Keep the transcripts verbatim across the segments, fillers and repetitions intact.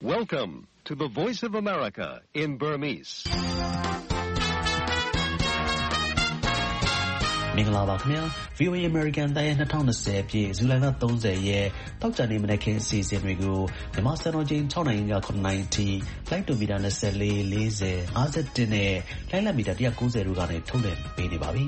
Welcome to the Voice of America in Burmese. မင်္ဂလာပါခင်ဗျာ ဗီအိုအေ American တိုင်းရဲ့twenty twentyပြည့်ဇူလိုင်လthirtyရဲ့တောက်ကြနေမနေ့ခင်းအစီအစဉ်တွေကိုမြန်မာစံတော်ချိန်sixနာရီကsevenနာရီထိ flight to meter twenty-four, forty, fiftyနဲ့ line length meter one ninetyတို့ကနေထုတ်လွှင့်ပေးနေပါပြီ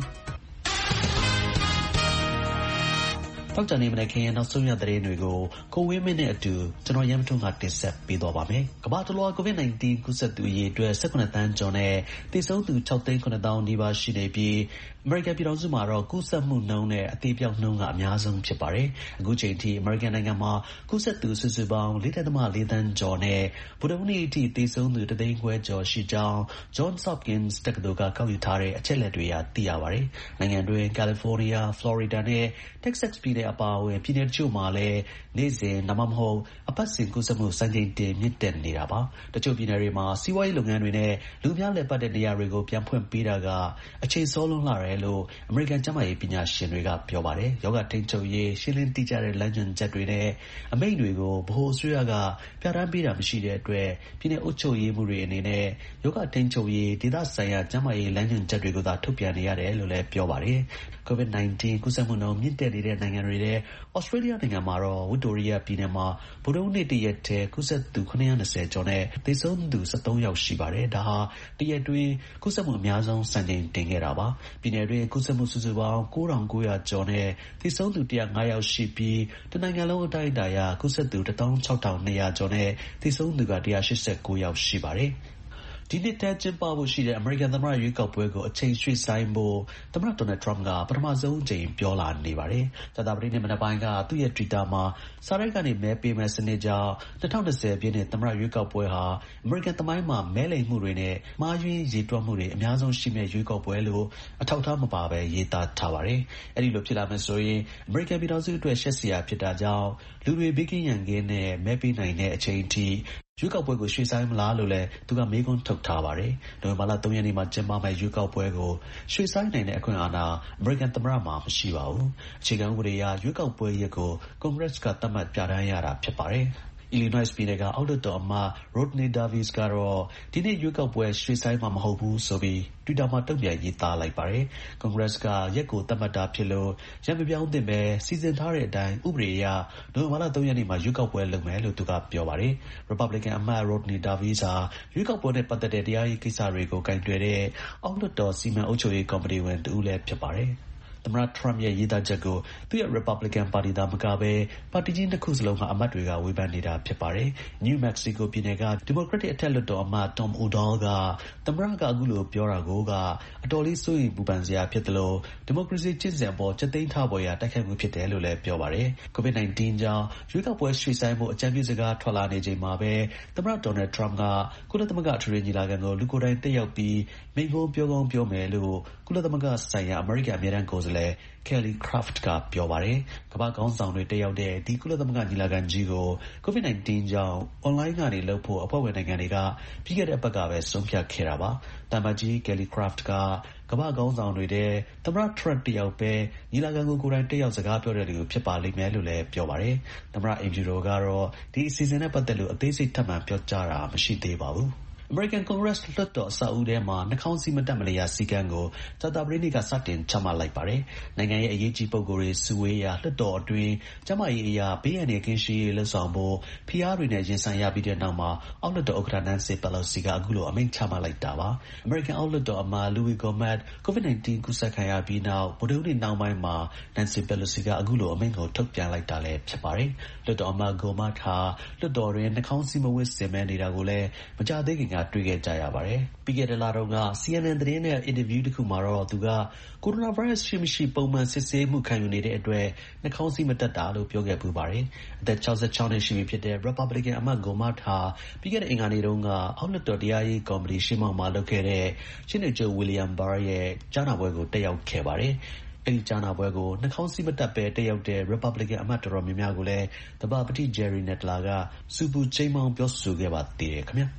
တောက်ကြနေမနေ့ခင်းရဲ့နောက်ဆုံးရသတင်းတွေကိုကိုဝင်းမင်းနဲ့အတူကျွန်တော်ရမ်းထွန်းကတင်ဆက်ပေးသွားပါမယ်ကမ္ဘာတလွှာ COVID nineteen ကူးစက်သူအရေအတွက်eighteenသန်းကျော်နဲ့သေဆုံးသူsixသိန်းsevenသောင်းနီးပါးရှိနေပြီးအမေရိကန်ပြည်ထောင်စုမှာတော့ကူးစက်မှုနှုန်းနဲ့အသေးပြောက်နှုန်းကအများဆုံးဖြစ်ပါတယ်အခုချိန်ထိအမေရိကန်နိုင်ငံမှာကူးစက်သူစုစုပေါင်းfour point fourသန်းကျော်နဲ့ဗုဒ္ဓဟူးနေ့အထိသေဆုံးသူoneသိန်းခွဲကျော်ရှိကြောင်း Johns Hopkins တက္ကသိုလ်ကကောက်ယူထားတဲ့အချက်အလက်တွေအရသိရပါတယ်နိုင်ငံတွင်း California, Florida နဲ့ Texas ပြည်နယ်အပါအဝင်ပြည်နယ်တချို့မှာလည်းနေ့စဉ်ဒါမှမဟုတ်အပတ်စဉ်ကူးစက်မှုစံချိန်တင်မြင့်တက်နေတာပါတချို့ပြည်နယ်တွေမှာစီးပွားရေးလုပ်ငန်းတွေနဲ့လူများလည်ပတ်တဲ့နေရာတွေကိုပြန်ဖွင့်ပေးတာကအချိန်စောလွန်းလာတယ်လို့အမေရိကန်ကျန်းမာရေးပညာရှင်တွေကပြောပါတယ်ယောဂထိန်းချုပ်ရေးရှင်းလင်းတိကျတဲ့လမ်းညွှန်ချက်တွေနဲ့အမိန့်တွေကိုဗဟိုအစိုးရကပြဋ္ဌာန်းပေးတာမရှိတဲ့အတွက်ပြည်နယ်အုပ်ချုပ်ရေးမှုတွေအနေနဲ့ယောဂထိန်းချုပ်ရေးဒေသဆိုင်ရာကျန်းမာရေးလမ်းညွှန်ချက်တွေကိုသာထုတ်ပြန်နေရတယ်လို့လည်းပြောပါတယ် COVID nineteen ကူးစက်မှုနှုန်းမြင့်တက်နေတဲ့နိုင်ငံတွေထဲAustralia နိုင်ငံမှာတော့ဝစ်တိုရီးယားပြည်နယ်မှာဗုဒ္ဓဟူးနေ့တရက်တည်းကူးစက်သူseven hundred twentyကျော်နဲ့သေဆုံးသူthirteenယောက်ရှိပါတယ်ဒါဟာတရက်တွင်းကူးစက်မှုအများဆုံးစံချိန်တင်ခဲ့တာပါပြည်နယ်တွင်းကူးစက်မှုစုစုပေါင်းnine thousand nine hundredကျော်နဲ့သေဆုံးသူone oh fiveယောက်ရှိပြီးတနိုင်ငံလုံးအတိုင်းအတာအရကူးစက်သူsixteen thousand two hundredကျော်နဲ့သေဆုံးသူကone hundred eighty-nineယောက်ရှိပါတယ်ဒီနှစ်ထဲကျင်းပဖို့ရှိတဲ့အမေရိကန်သမ္မတရွေးကောက်ပွဲကိုအချိန်ရွှေ့ဆိုင်းဖို့သမ္မတဒေါ်နယ်ထရမ့်ကပထမဆုံးအကြိမ်ပြောလာနေပါတယ်။ကြာသပတေးနေ့မနက်ပိုင်းကသူ့ရဲ့ Twitter မှာစာတိုက်ကနေမဲပေးမဲ့စနစ်ကြောင့်twenty twentyပြည့်နှစ်သမ္မတရွေးကောက်ပွဲဟာအမေရိကန်သမိုင်းမှာမဲလိမ်မှုတွေနဲ့မှားယွင်းရေတွက်မှုတွေအများဆုံးရှိမဲ့ရွေးကောက်ပွဲလို့အထောက်အထားမပါဘဲရေးသားထားပါတယ်။အဲဒီလိုဖြစ်လာမယ်ဆိုရင်အမေရိကန်ပြည်ထောင်စုအတွက်ရှက်စရာဖြစ်တာကြောင့်လူတွေဘေးကင်းရန်ကင်းနဲ့မဲပေးနိုင်တဲ့အချိန်အထိရွေးကောက်ပွဲကိုရွှေ့ဆိုင်းမလားလို့လည်းသူကမေးခွန်းထုတ်ထားပါတယ်။နိုဝင်ဘာလthreeရက်နေ့မှာကျင်းပမယ့်ရွေးကောက်ပွဲကိုရွှေ့ဆိုင်းနိုင်တဲ့အခွင့်အာဏာအမေရိကန်သမ္မတမှာမရှိပါဘူး။အခြေခံဥပဒေအရရွေးကောက်ပွဲရက်ကိုကွန်ဂရက်ကသတ်မှတ်ပြဋ္ဌာန်းရတာဖြစ်ပါတယ်။ Illinois ပြည်နယ်ကအောက်လွှတ်တော်အမတ် Rodney Davis ကတော့ဒီနေ့ရွေးကောက်ပွဲရွှေ့ဆိုင်းမှာမဟုတ်ဘူးဆိုပြီး Twitter မှာတုံ့ပြန်ရေးသားလိုက်ပါတယ်။ကွန်ဂရက်ကရက်ကိုသတ်မှတ်တာဖြစ်လို့ရက်မပြောင်းသင့်ပဲစီစဉ်ထားတဲ့အတိုင်းဥပဒေအရနိုဝင်ဘာလthreeရက်နေ့မှာရွေးကောက်ပွဲလုပ်မယ်လို့သူကပြောပါတယ်။ Republican အမတ် Rodney Davis ဟာရွေးကောက်ပွဲနဲ့ပတ်သက်တဲ့တရားရေးကိစ္စတွေကိုကိုင်တွယ်တဲ့အောက်လွှတ်တော်စီမံအုပ်ချုပ်ရေးကော်မတီဝင်တဦးလည်းဖြစ်ပါတယ်။သမ္မတထရမ့်ရဲ့ရေးသားချက်ကိုသူ့ရဲ့ Republican ပါတီသာမကပဲပါတီကြီးနှစ်ခုစလုံးကအမတ်တွေကဝေဖန်နေတာဖြစ်ပါတယ်။ New Mexico ပြည်နယ်က Democratic အထက်လွှတ်တော်အမတ် Tom Udall ကသမ္မတကအခုလိုပြောတာကိုကအတော်လေးစိုးရိမ်ပူပန်စရာဖြစ်တယ်လို့ဒီမိုကရေစီကျင့်စဉ်အပေါ်ကြက်သိမ်းထားပေါ်ရာတိုက်ခိုက်မှုဖြစ်တယ်လို့လည်းပြောပါတယ်။ COVID nineteen ကြောင့်ရွေးကောက်ပွဲရွှေ့ဆိုင်းဖို့အကြံပြုစကားထွက်လာနေချိန်မှာပဲသမ္မတဒေါ်နယ်ထရမ့်ကကုလသမဂ္ဂအထွေထွေညီလာခံကိုလူကိုယ်တိုင်တက်ရောက်ပြီးမိန့်ခွန်းပြောကောင်းပြောမယ်လို့ကုလသမဂ္ဂဆိုင်ရာအမေရိကန်အမြဲတမ်းကိုယ်စားလှယ်Kelly Craft ကပြောပါတယ်။ကမ္ဘာ့ခေါင်းဆောင်တွေတက်ရောက်တဲ့ဒီကုလသမဂ္ဂညီလာခံကြီးကို COVID nineteen ကြောင့် online ကနေလုပ်ဖို့အဖွဲ့ဝင်နိုင်ငံတွေကပြီးခဲ့တဲ့အပတ်ကပဲဆုံးဖြတ်ခဲ့တာပါ။တမ္ပကြီး Kelly Craft ကကမ္ဘာ့ခေါင်းဆောင်တွေတဲ့သမ္မတထရမ့်တယောက်ပဲညီလာခံကိုကိုယ်တိုင်တက်ရောက်စကားပြောတဲ့လူဖြစ်ပါလိမ့်မယ်လို့လည်းပြောပါတယ်။သမ္မတအိမ်ဖြူတော်ကတော့ဒီအစီအစဉ်နဲ့ပတ်သက်လို့အသေးစိတ်ထပ်မံပြောကြားတာမရှိသေးပါဘူး။ American Congress လွှတ်တော်အဆောက်အဦထဲမှာနှာခေါင်းစည်းမတပ်မနေရစည်းကမ်းကိုကြာသပတေးနေ့ကစတင်ချမှတ်လိုက်ပါတယ်။နိုင်ငံရဲ့အရေးကြီးပုဂ္ဂိုလ်တွေစုဝေးရာလွှတ်တော်အတွင်းကျန်းမာရေးအရာဘေးအန္တရာယ်ကင်းရှင်းရေးလှုပ်ဆောင်ဖို့ဖိအားတွေနဲ့ရင်ဆိုင်ရပြီးတဲ့နောက်မှာအောက်လွှတ်တော်ဥက္ကဋ္ဌ Nancy Pelosi ကအခုလိုအမိန့်ချမှတ်လိုက်တာပါ။ American အောက်လွှတ်တော်အမတ် Louis Gohmert COVID nineteen ကူးစက်ခံရပြီးနောက်ဗုဒ္ဓဟူးနေ့နှောင်းပိုင်းမှာ Nancy Pelosi ကအခုလိုအမိန့်ကိုထုတ်ပြန်လိုက်တာလည်းဖြစ်ပါတယ်။လွှတ်တော်အမတ် Gohmert ဟာလွှတ်တော်တွင်နှာခေါင်းစည်းမဝတ်ဆင်ဘဲနေတာကိုလည်းမကြာသေးခင်ကတွေ့ခဲ့ကြရပါတယ်။ပြီးခဲ့တဲ့လတုန်းက C N N သတင်းနဲ့အင်တာဗျူးတစ်ခုမှာတော့သူကကိုရိုနာဗိုင်းရပ်စ်ရှိမရှိပုံမှန်စစ်ဆေးမှုခံယူနေတဲ့အတွက်နှာခေါင်းစည်းမတပ်တာလို့ပြောခဲ့ပူပါတယ်။အသက်sixty-sixနှစ်ရှိပြီဖြစ်တဲ့ Republican အမတ် Gohmert ဟာပြီးခဲ့တဲ့အင်္ဂါနေ့တုန်းကအောက်လွှတ်တော်တရားရေးကော်မတီရှေ့မှောက်မှာလုပ်ခဲ့တဲ့ရှင်းနေချုပ် William Barr ရဲ့ကြားနာပွဲကိုတက်ရောက်ခဲ့ပါတယ်။အဲဒီကြားနာပွဲကိုနှာခေါင်းစည်းမတပ်ပဲတက်ရောက်တဲ့ Republican အမတ်တော်တော်များများကိုလည်းသဘာပတိ Jerry Nadler ကစူပူချိန်မောင်းပြောဆိုခဲ့ပါသေးတယ်ခင်ဗျာ။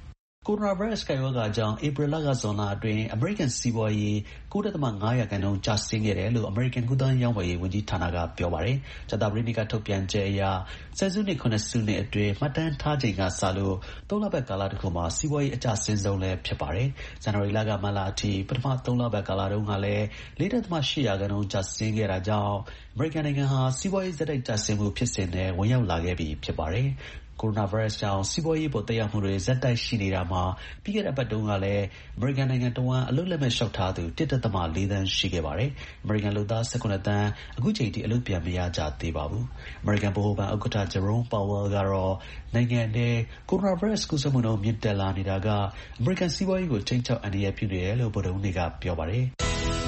ကိုရိုနာဗိုင်းရပ်စ်ကပ်ရောဂါကြောင့်ဧပြီလကဇွန်လအတွင်းအမေရိကန်စီးပွားရေး ၉ ဒသမ ၅ ရာခိုင်နှုန်းကျဆင်းခဲ့တယ်လို့အမေရိကန်ကူးသန်းရောင်းဝယ်ရေးဝန်ကြီးဌာနကပြောပါတယ်။ကြာသပတေးနေ့ကထုတ်ပြန်ချက်အရဆယ်စုနှစ် ၇ စုနှစ်အတွင်းမှတ်တမ်းထားချိန်ကစလို့သုံးလပတ်ကာလတစ်ခုမှာစီးပွားရေးအကျဆင်းဆုံးလည်းဖြစ်ပါတယ်။ဇန်နဝါရီလကမတ်လအထိပထမသုံးလပတ်ကာလတုန်းကလည်း ၄ ဒသမ ၈ ရာခိုင်နှုန်းကျဆင်းခဲ့တာကြောင့်အမေရိကန်နိုင်ငံဟာစီးပွားရေးဆက်တိုက်ကျဆင်းမှုဖြစ်စဉ်နဲ့ဝင်ရောက်လာခဲ့ပြီဖြစ်ပါတယ်။ ကိုရိုနာဗိုင်းရပ်စ်ကြောင့်စီးပွားရေးပေါ်သက်ရောက်မှုတွေဆက်တိုက်ရှိနေတာမှာပြီးခဲ့တဲ့အပတ်တုန်းကလည်းအမေရိကန်နိုင်ငံတစ်ဝန်းအလုပ်လက်မဲ့လျှောက်ထားသူ ၁ ဒသမ ၄ သန်းရှိခဲ့ပါတယ်။အမေရိကန်လုပ်သား ၁၇ သန်းအခုချိန်ထိအလုပ်ပြန်မရကြသေးပါဘူး။အမေရိကန်ဗဟိုဘဏ်ဥက္ကဋ္ဌ Jerome Powell ကတော့နိုင်ငံထဲကိုရိုနာဗိုင်းရပ်စ်ကူးစက်မှုနှုန်းမြင့်တက်လာနေတာကအမေရိကန်စီးပွားရေးကိုခြိမ်းခြောက်အန္တရာယ်ပြုနေတယ်လို့ဗုဒ္ဓဟူးနေ့ကပြောပါတယ်။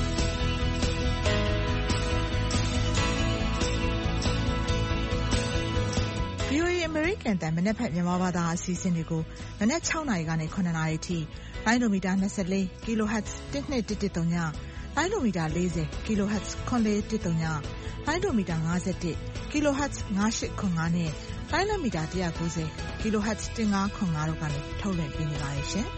American တန်မနက်ဖက်မြန်မာဘာသာအစီအစဉ်တွေကိုမနက် ၆ နာရီကနေ ၇ နာရီထိလိုင်းဒိုမီတာ ၂၄ kHz တစ်နှစ်တစ်တစ်သုံးညလိုင်းဒိုမီတာ ၄၀ kHz ခွန်လေးတစ်သုံးညလိုင်းဒိုမီတာ ၅၁ kHz ၅၈ခွန်၅နဲ့လိုင်းလမီတာ ၁၉၀ kHz ၁၅ခွန်၅တို့ကနေထုတ်လွှင့်ပေးနေပါတယ်ရှင်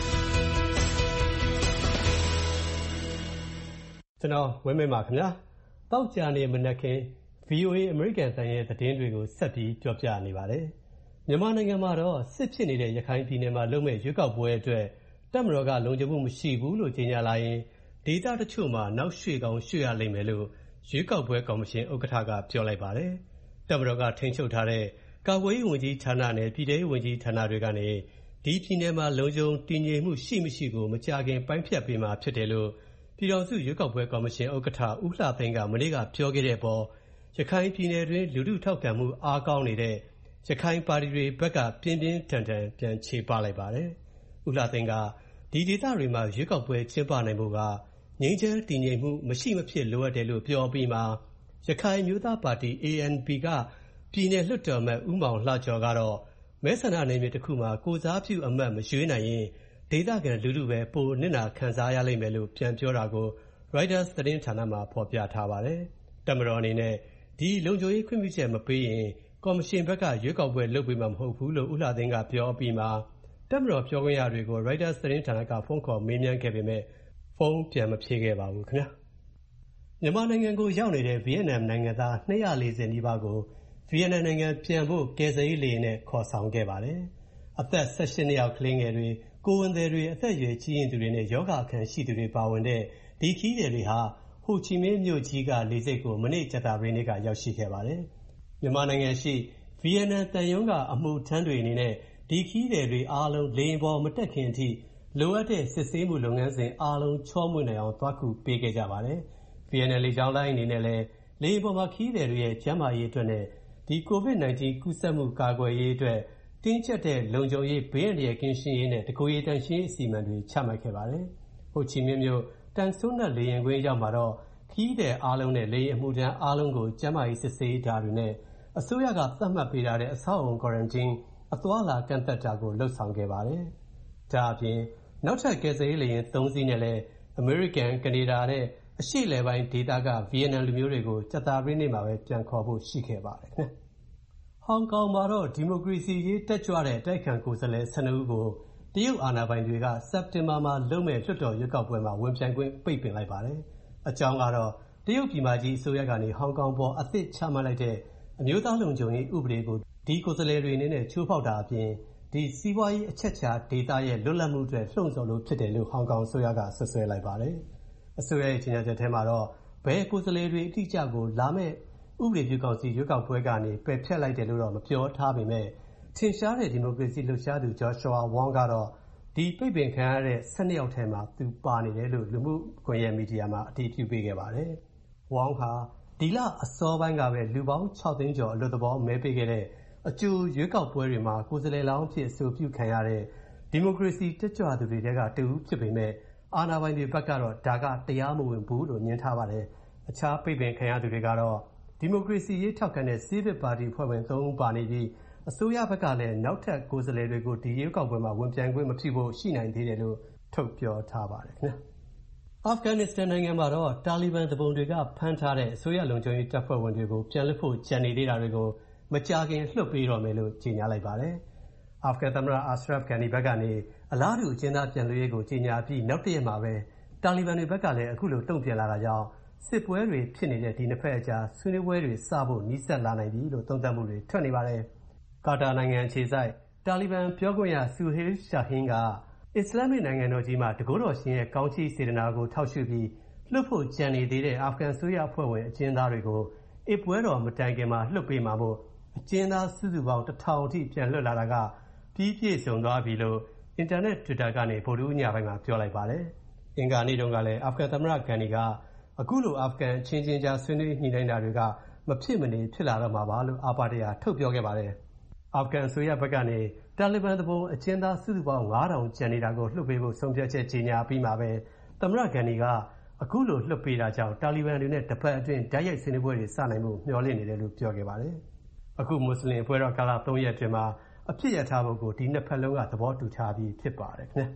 ကျွန်တော်ဝင်းမင်းပါခင်ဗျာတောက်ကြနေမနက်ခင်း ဗီအိုအေ အမေရိကန်တန်ရဲ့သတင်းတွေကိုဆက်ပြီးပြောပြနေပါတယ်။မြန်မာနိုင်ငံမှာတော့စစ်ဖြစ်နေတဲ့ရခိုင်ပြည်နယ်မှာလုပ်မဲ့ရွေးကောက်ပွဲအတွက်တပ်မတော်ကလုံခြုံမှုမရှိဘူးလို့ကြေညာလာရင်ဒေသတချို့မှာနောက်ရွှေ့ကောင်းရွှေ့ရလိမ့်မယ်လို့ရွေးကောက်ပွဲကော်မရှင်ဥက္ကဋ္ဌကပြောလိုက်ပါတယ်။တပ်မတော်ကထိန်းချုပ်ထားတဲ့ကာကွယ်ရေးဝန်ကြီးဌာနနဲ့ပြည်ထောင်စုဝန်ကြီးဌာနတွေကနေဒီပြည်နယ်မှာလုံခြုံတည်ငြိမ်မှုရှိမရှိကိုမကြာခင်ပိုင်းဖြတ်ပေးမှာဖြစ်တယ်လို့ပြည်ထောင်စုရွေးကောက်ပွဲကော်မရှင်ဥက္ကဋ္ဌဦးလှသိန်းကမနေ့ကပြောခဲ့တဲ့အပေါ်ရခိုင်ပြည်နယ်တွင်လူထုထောက်ခံမှုအားကောင်းနေတဲ့ရခိုင်ပါတီတွေဘက်ကပြင်းပြင်းထန်ထန်ပြန်ချေပလိုက်ပါတယ်။ဦးလှသိန်းကဒီဒေသတွေမှာရွေးကောက်ပွဲကျင်းပနိုင်ဖို့ကငြိမ်းချမ်းတည်ငြိမ်မှုမရှိမဖြစ်လိုအပ်တယ်လို့ပြောပြီးမှရခိုင်မျိုးသားပါတီ A N P ကပြည်နယ်လွှတ်တော်အမတ်ဦးမောင်လှကျော်ကတော့မဲဆန္ဒနယ်မြေတစ်ခုမှာကိုယ်စားပြုအမတ်မရွေးနိုင်ရင်ဒေသခံလူထုပဲပိုနစ်နာခံစားရလိမ့်မယ်လို့ပြန်ပြောတာကို Reuters သတင်းဌာနမှာဖော်ပြထားပါတယ်။တပ်မတော်အနေနဲ့ဒီလုံခြုံရေးခွင့်ပြုချက်မပေးရင်ကော်မရှင်ဘက်ကရွေးကောက်ပွဲလုပ်ပေးမှာမဟုတ်ဘူးလို့ဦးလှသိန်းကပြောပြီးမှတပ်မတော်ပြောခွင့်ရတွေကို Reuters သတင်းဌာနကဖုန်းခေါ်မေးမြန်းခဲ့ပေမဲ့ဖုန်းပြန်မဖြေခဲ့ပါဘူးခင်ဗျာ။မြန်မာနိုင်ငံကိုရောက်နေတဲ့ဗီယက်နမ်နိုင်ငံသား၂၄၀နီးပါးကိုဗီယက်နမ်နိုင်ငံပြန်ဖို့ကယ်ဆယ်ရေးလေယာဉ်နဲ့ခေါ်ဆောင်ခဲ့ပါတယ်။အသက်၁၈နှစ်အောက်ကလေးငယ်တွေကိုယ်ဝန်သည်တွေအသက်အရွယ်ကြီးရင့်သူတွေနဲ့ယောဂအခံရှိသူတွေပါဝင်တဲ့ဒီခီးသည်တွေဟာဟိုချီမင်းမြို့ကြီးကလေဆိပ်ကိုမနေ့ကြာသပတေးနေ့ကရောက်ရှိခဲ့ပါတယ်။မြန်မာနိုင်ငံရှိဗီယက်နမ်တန်ယုံကအမှုထမ်းတွေအနေနဲ့ဒီခီးသည်တွေအားလုံးလေယာဉ်ပေါ်မတက်ခင်အထိလိုအပ်တဲ့စစ်ဆေးမှုလုပ်ငန်းစဉ်အားလုံးချောမွေ့နိုင်အောင်သွားကူပေးခဲ့ကြပါတယ်။ ဗီယက်နမ်လေကြောင်းလိုင်းအနေနဲ့လည်းလေယာဉ်ပေါ်မှာခီးသည်တွေရဲ့ကျန်းမာရေးအတွက်နဲ့ဒီကိုဗစ် ၁၉ ကူးစက်မှုကာကွယ်ရေးအတွက်တင်းကျပ်တဲ့လုံခြုံရေးဘေးအန္တရာယ်ကင်းရှင်းရေးနဲ့တကိုယ်ရည်တန်ရှင်းရေးအစီအမံတွေချမှတ်ခဲ့ပါတယ်။ဟိုချီမင်းမြို့တန်ဆိုးနက်လေယာဉ်ကွင်းရောက်မှာတော့ခီးသည်အားလုံးနဲ့လေယာဉ်အမှုထမ်းအားလုံးကိုကျန်းမာရေးစစ်ဆေးတာတွေနဲ့အစိုးရကသတ်မှတ်ပေးထားတဲ့အဆောက်အုံ quarantine အသွားအလာကန့်သတ်တာကိုလှုပ်ဆောင်ခဲ့ပါတယ်။ဒါအပြင်နောက်ထပ်ကယ်ဆယ်ရေးလေယာဉ်သုံးစီးနဲ့လည်းအမေရိကန်၊ကနေဒါနဲ့အရှေ့အလယ်ပိုင်းဒေသကဗီယက်နမ်လူမျိုးတွေကိုကြာသပတေးနေ့မှာပဲပြန်ခေါ်ဖို့ရှိခဲ့ပါတယ်ခင်ဗျ။ဟောင်ကောင်မှာတော့ဒီမိုကရေစီရေးတက်ကြွတဲ့အတိုက်အခံကိုယ်စားလှယ်၁၂ဦးကိုတရုတ်အာဏာပိုင်တွေကစက်တင်ဘာမှာလုပ်မဲ့လွှတ်တော်ရွေးကောက်ပွဲမှာဝင်ပြိုင်ခွင့်ပိတ်ပင်လိုက်ပါတယ်။အကြောင်းကတော့တရုတ်ပြည်မကြီးအစိုးရကနေဟောင်ကောင်ပေါ်အသစ်ချမှတ်လိုက်တဲ့အမျိုးသားလုံခြုံရေးဥပဒေကိုဒီကိုယ်စားလှယ်တွေအနေနဲ့ချိုးဖောက်တာအပြင်ဒီစီးပွားရေးအချက်ချာဒေသရဲ့လွတ်လပ်မှုအတွက်လှုံ့ဆော်လို့ဖြစ်တယ်လို့ဟောင်ကောင်အစိုးရကဆွဆွဲလိုက်ပါတယ်။အစိုးရရဲ့ကြေညာချက်ထဲမှာတော့ဘယ်ကိုယ်စားလှယ်တွေအတိအကျကိုလာမဲ့ဥပဒေပြုကောင်စီရွေးကောက်ပွဲကနေပယ်ဖျက်လိုက်တယ်လို့တော့မပြောထားပေမဲ့ထင်ရှားတဲ့ဒီမိုကရေစီလှုပ်ရှားသူ Joshua Wong ကတော့ဒီပိတ်ပင်ခံရတဲ့၁၂ယောက်ထဲမှာသူပါနေတယ်လို့လူမှုကွန်ရက်မီဒီယာမှာအတည်ပြုပေးခဲ့ပါတယ်။ Wong ဟာဒီလအစောပိုင်းကပဲလူပေါင်း၆သိန်းကျော်အလွတ်သဘောမဲပေးခဲ့တဲ့အကျိုးရွေးကောက်ပွဲတွေမှာကိုယ်စားလှယ်လောင်းအဖြစ်အဆိုပြုခံရတဲ့ဒီမိုကရေစီတက်ကြွသူတွေထဲကတဦးဖြစ်ပေမဲ့အာဏာပိုင်တွေဘက်ကတော့ဒါကတရားမဝင်ဘူးလို့ညွှန်ထားပါတယ်။အခြားပိတ်ပင်ခံရသူတွေကတော့ဒီမိုကရေစီရေးထောက်ခံတဲ့ Civic ပါတီဖွဲ့ဝင်သုံးဦးပါနေပြီးအစိုးရဘက်ကလည်းနောက်ထပ်ကိုယ်စားလှယ်တွေကိုဒီရွေးကောက်ပွဲမှာဝင်ပြိုင်ခွင့်မပြုဖို့ရှိနိုင်သေးတယ်လို့ထုတ်ပြောထားပါတယ်ခင်ဗျာ။အာဖဂန်နစ္စတန်နိုင်ငံမှာတော့တာလီဘန်သူပုန်တွေကဖမ်းထားတဲ့အစိုးရလုံခြုံရေးတပ်ဖွဲ့ဝင်တွေကိုပြန်လွှတ်ဖို့ကြံနေသေးတာတွေကိုမကြာခင်လွှတ်ပေးတော့မယ်လို့ကြေညာလိုက်ပါတယ်။အာဖဂန်သမ္မတ Ashraf Ghani ဘက်ကနေအလားတူအကျဉ်းသားပြန်လွှတ်ရေးကိုကြေညာပြီးနောက်တစ်ရက်မှာပဲတာလီဘန်တွေဘက်ကလည်းအခုလိုတုံ့ပြန်လာတာကြောင့်စစ်ပွဲတွေဖြစ်နေတဲ့ဒီနှစ်ဖက်အကြားဆွေးနွေးပွဲတွေစဖို့နီးစပ်လာနိုင်ပြီလို့သုံးသပ်မှုတွေထွက်နေပါတယ်။ကာတာနိုင်ငံအခြေစိုက်တာလီဘန်ပြောခွင့်ရ Suhail Shaheen ကအစ္စလာမစ်နိုင်ငံတော်ကြီးမှာတကိုးတော်ရှင်ရဲ့ကောင်းချီးစေတနာကိုထောက်ရှုပြီးလွှတ်ဖို့ကြံနေသေးတဲ့အာဖဂန်ဆိုရအဖွဲ့ဝင်အကျဉ်းသားတွေကိုအစ်ပွဲတော်မတိုင်ခင်မှာလွှတ်ပေးမှာမို့အကျဉ်းသားစုစုပေါင်းတစ်ထောင်အထိပြန်လွှတ်လာတာကပြီးပြည့်စုံသွားပြီလို့အင်တာနက် Twitter ကနေဗုဒ္ဓဟူးညပိုင်းမှာပြောလိုက်ပါတယ်။အင်္ဂါနေ့တုန်းကလည်းအာဖဂန်သမ္မတ Ghani ကအခုလိုအာဖဂန်ချင်းချင်းကြားဆွေးနွေးညှိနှိုင်းတာတွေကမဖြစ်မနေဖြစ်လာတော့မှာပါလို့အာပါတရာထုတ်ပြောခဲ့ပါတယ်။အာဖဂန်ဆိုရဘက်ကနေတာလီဘန်တဘုံအကျဉ်းသားစုစုပေါင်းငါးထောင်ကျန်နေတာကိုလွှတ်ပေးဖို့ဆုံးဖြတ်ချက်ကြေညာပြီးမှာပဲသမ္မတ Ghani ကအခုလိုလွှတ်ပေးတာကြောင့်တာလီဘန်တွေနဲ့တစ်ပတ်အတွင်းဓာတ်ရိုက်ဆွေးနွေးပွဲတွေစနိုင်မှုမျှော်လင့်နေတယ်လို့ပြောခဲ့ပါတယ်။အခုမွတ်စလင်အဖွဲ့တော်ကာလသုံးရက်အတွင်းမှာအဖြစ်ရထားဖို့ကိုဒီနှစ်ဖက်လုံးကသဘောတူထားပြီးဖြစ်ပါတယ်ခင်ဗျာ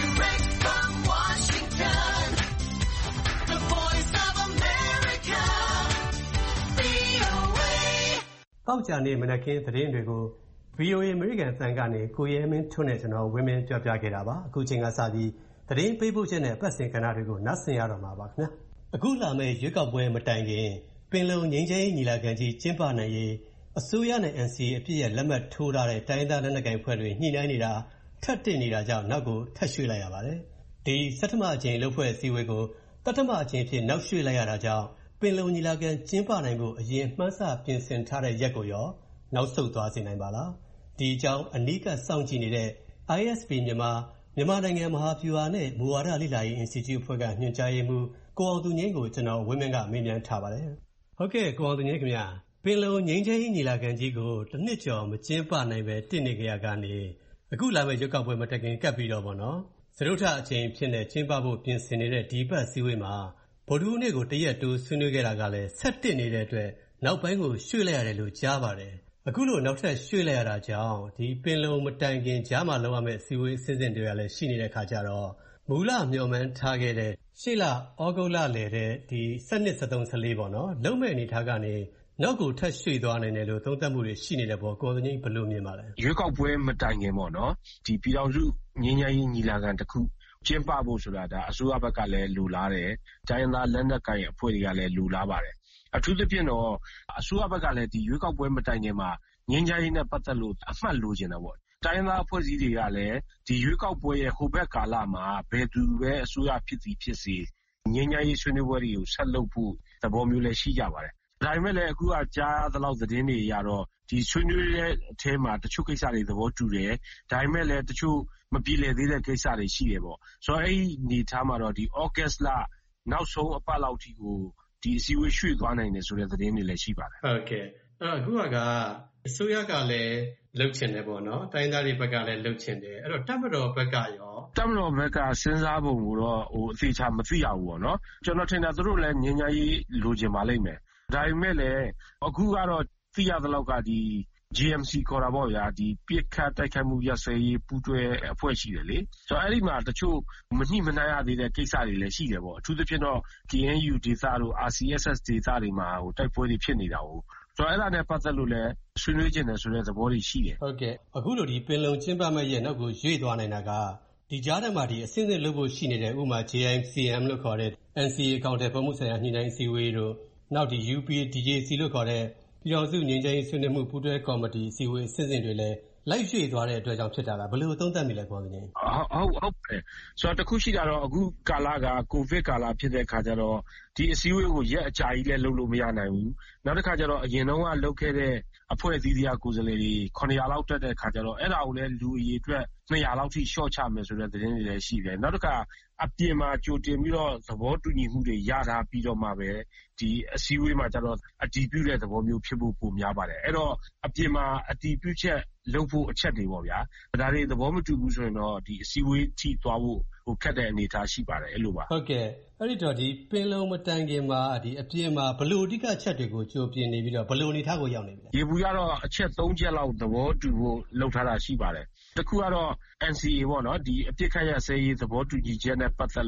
တောက်ကြနေမနက်ခင်းသတင်းတွေကို ဗီအိုအေ American အသံကနေကိုရဲမင်းထွန်းနဲ့ကျွန်တော်ဝင်းမင်းပြောပြခဲ့တာပါအခုချိန်ကစပြီးသတင်းပေးပို့ချက်နဲ့ပတ်စင်ကဏ္ဍတွေကိုနားဆင်ရတော့မှာပါခင်ဗျာအခုလာမယ့်ရွေးကောက်ပွဲမတိုင်ခင်ပင်လုံငြိမ်းချမ်းရေးညီလာခံကြီးကျင်းပနိုင်ရေးအစိုးရနဲ့ N C A အပြည့်ရဲ့လက်မှတ်ထိုးထားတဲ့တိုင်းဒေသလက်နက်ကိုင်ဖွဲ့တွေညှိနှိုင်းနေတာထပ်တက်နေတာကြောင့်နောက်ကိုထပ်ရွှေ့လိုက်ရပါတယ်ဒီဆဋ္ဌမအကြိမ်လှုပ်ဖွဲ့အစည်းအဝေးကိုတတ္တမအကြိမ်ဖြစ်နောက်ရွှေ့လိုက်ရတာကြောင့်ပင်လုံညီလာခံကျင်းပနိုင်ဖို့အရင်မှန်းဆပြင်ဆင်ထားတဲ့ရက်ကိုရောနောက်ဆုတ်သွားစေနိုင်ပါလားဒီအကြောင်းအနီးကပ်စောင့်ကြည့်နေတဲ့ I S P မြန်မာမြန်မာနိုင်ငံမဟာဗျူဟာနဲ့မူဝါဒလေ့လာရေး Institute အဖွဲ့ကညွှန်ကြားရေးမှူးကိုအောင်သူငိမ့်ကိုကျွန်တော်ဝင်းမင်းကမေးမြန်းထားပါတယ်ဟုတ်ကဲ့ကိုအောင်သူငိမ့်ခင်ဗျာပင်လုံငြိမ်းချမ်းရေးညီလာခံကြီးကိုတစ်နှစ်ကျော်မကျင်းပနိုင်ပဲတည်နေကြရကနေအခုလာမယ့်ရွေးကောက်ပွဲမတိုင်ခင်ကပ်ပြီးတော့ပေါ့နော်စရုထအချိန်ဖြစ်နေကျင်းပဖို့ပြင်ဆင်နေတဲ့ဒီဘက်စည်းဝေးမှာဗုဒ္ဓဟူးနေ့ကိုတရက်တိုးဆွေးနွေးခဲ့တာကလည်းဆက်တက်နေတဲ့အတွက်နောက်ပိုင်းကိုရွှေ့လိုက်ရတယ်လို့ကြားပါတယ်အခုလိုနောက်ထပ်ရွှေ့လိုက်ရတာကြောင့်ဒီပင်လုံမတိုင်ခင်ကြားမှာလောက်ရမယ့်စည်းဝေးအစဉ်စဉ်တွေကလည်းရှိနေတဲ့ခါကြတော့မူလမျှော်မှန်းထားခဲ့တဲ့ရှေ့လဩဂုတ်လလယ်တဲ့ဒီစနစ်စသုံးစလေးပေါ့နော်လုံးမဲ့အနေထားကနေနောက်ကိုထပ်ရွှေ့သွားနိုင်တယ်လို့သုံးသပ်မှုတွေရှိနေတဲ့ပေါ်ကိုယ်တိုင်ဘယ်လိုမြင်ပါလဲရွေးကောက်ပွဲမတိုင်ခင်ပေါ့နော်ဒီပြည်တော်စုငြိမ်းချမ်းရေးညီလာခံတစ်ခုကျင်းပဖို့ဆိုတာဒါအစိုးရဘက်ကလည်းလူလားတယ်တိုင်းသားလက်နက်ကိုင်အဖွဲ့တွေကလည်းလူလားပါတယ်အထူးသဖြင့်တော့အစိုးရဘက်ကလည်းဒီရွေးကောက်ပွဲမတိုင်ခင်မှာငြိမ်းချမ်းရေးနဲ့ပတ်သက်လို့အမှတ်လိုချင်တာပေါ့တိုင်းသားအဖွဲ့အစည်းတွေကလည်းဒီရွေးကောက်ပွဲရဲ့ဟိုဘက်ကာလမှာဘယ်သူပဲအစိုးရဖြစ်စီဖြစ်စီငြိမ်းချမ်းရေးဆွေးနွေးပွဲတွေကိုဆက်လုပ်ဖို့သဘောမျိုးလည်းရှိကြပါတယ်ဒါပေမဲ့လည်းအခုကကြားသလောက်သတင်းတွေရတော့ဒီဆွေးနွေးတဲ့အထဲမှာတချို့ကိစ္စတွေသဘောတူတယ်ဒါပေမဲ့လည်းတချို့မပြေလည်သေးတဲ့ကိစ္စတွေရှိတယ်ပေါ့ဆိုတော့အဲ့ဒီအနေထားမှာတော့ဒီ August လနောက်ဆုံးအပတ်လောက်ထိကိုဒီအစည်းအဝေးရွှေ့သွားနိုင်တယ်ဆိုတဲ့သတင်းတွေလည်းရှိပါတယ်ဟုတ်ကဲ့အဲ့အခုကအစိုးရကလည်းလှုပ်ချင်တယ်ပေါ့နော်တိုင်းသားတွေဘက်ကလည်းလှုပ်ချင်တယ်အဲ့တော့တပ်မတော်ဘက်ကရောတပ်မတော်ဘက်ကစဉ်းစားပုံကိုတော့ဟိုအသေးချာမသိရဘူးပေါ့နော်ကျွန်တော်ထင်တာသူတို့လည်းငြိမ်းချမ်းရေးလိုချင်ပါလိမ့်မယ်ဒါပေမဲ့လည်းအခုကတော့သိရသလောက်ကဒီ G M C ခေါ်တာပေါ့ဗျာဒီပြစ်ခတ်တိုက်ခိုက်မှုရပ်စဲရေးပူးတွဲအဖွဲ့ရှိတယ်လေဆိုတော့အဲ့ဒီမှာတချို့မနှိမနှိုင်းရသေးတဲ့ကိစ္စတွေလည်းရှိတယ်ပေါ့အထူးသဖြင့်တော့ K N U ဒေသတို့ R C S S ဒေသတွေမှာဟိုတိုက်ပွဲတွေဖြစ်နေတာဟုတ်ဆိုတော့အဲ့ဒါနဲ့ပတ်သက်လို့လည်းဆွေးနွေးခြင်းတယ်ဆိုတဲ့သဘောတွေရှိတယ်ဟုတ်ကဲ့အခုလိုဒီပင်လုံကျင်းပမဲ့ရဲ့နောက်ကိုရွေ့သွားနိုင်တာကဒီကြားထဲမှာဒီအစင်းစင်းလုပ်ဖို့ရှိနေတဲ့ဥပမာ J M C M လို့ခေါ်တဲ့ N C A အကောင့်တဲ့ပုံမှုဆိုင်ရာညှိနှိုင်းစည်းဝေးတို့နောက်ဒီ U P D J C လို့ခေါ်တဲ့ပြည်တော်စုငြိမ်းချမ်းရေးဆွေးနွေးမှုပူးတွဲကော်မတီအစည်းအဝေးအစဉ်စဉ်တွေလည်းလိုက်ရွှေ့သွားတဲ့အတွက်ကြောင့်ဖြစ်တာလားဘယ်လိုသုံးသပ်မိလဲခေါ်နေဟုတ်ဟုတ်ဟုတ်တယ်ဆိုတော့တခုရှိတာတော့အခုကာလကကိုဗစ်ကာလဖြစ်တဲ့ခါကျတော့ဒီအစည်းအဝေးကိုရက်အကြာကြီးလည်းလုပ်လို့မရနိုင်ဘူးနောက်တစ်ခါကျတော့အရင်တော့ကလုပ်ခဲ့တဲ့အဖွဲ့အစည်းတွေကကိုယ်စားလှယ်တွေခုနှစ်ရာလောက်တက်တဲ့ခါကျတော့အဲ့ဒါကိုလည်းလူအရေးအတွက်နှစ်ရာလောက်ထိရှော့ချမယ်ဆိုတဲ့သတင်းတွေလည်းရှိတယ်နောက်တစ်ခါအပြင်မှာကြိုတင်ပြီးတော့သဘောတူညီမှုတွေရထားပြီးတော့မှပဲဒီအစည်းအဝေးမှာကျတော့အတည်ပြုတဲ့သဘောမျိုးဖြစ်ဖို့ပုံများပါတယ်အဲ့တော့အပြင်မှာအတည်ပြုချက်လုပ်ဖို့အချက်တွေပေါ့ဗျာဒါတွေသဘောမတူဘူးဆိုရင်တော့ဒီအစည်းအဝေးထိသွားဖို့ဟိုခက်တဲ့အနေအထားရှိပါတယ်အဲ့လိုပါဟုတ်ကဲ့အဲ့ဒီတော့ဒီပင်လုံမတိုင်ခင်မှာဒီအပြင်မှာဘလို့အဓိကချက်တွေကိုကြိုပြင်နေပြီးတော့ဘလို့အနေထားကိုရောက်နေပြီလဲရေဘူးကတော့အချက်သုံးချက်လောက်သဘောတူဖို့လုပ်ထားတာရှိပါတယ်တစ်ခုကတော့ N C A ပေါ့နော်ဒီအပြစ်ခတ်ရစဲရေးသဘောတူညီချက်နဲ့ပတ်သက်လို့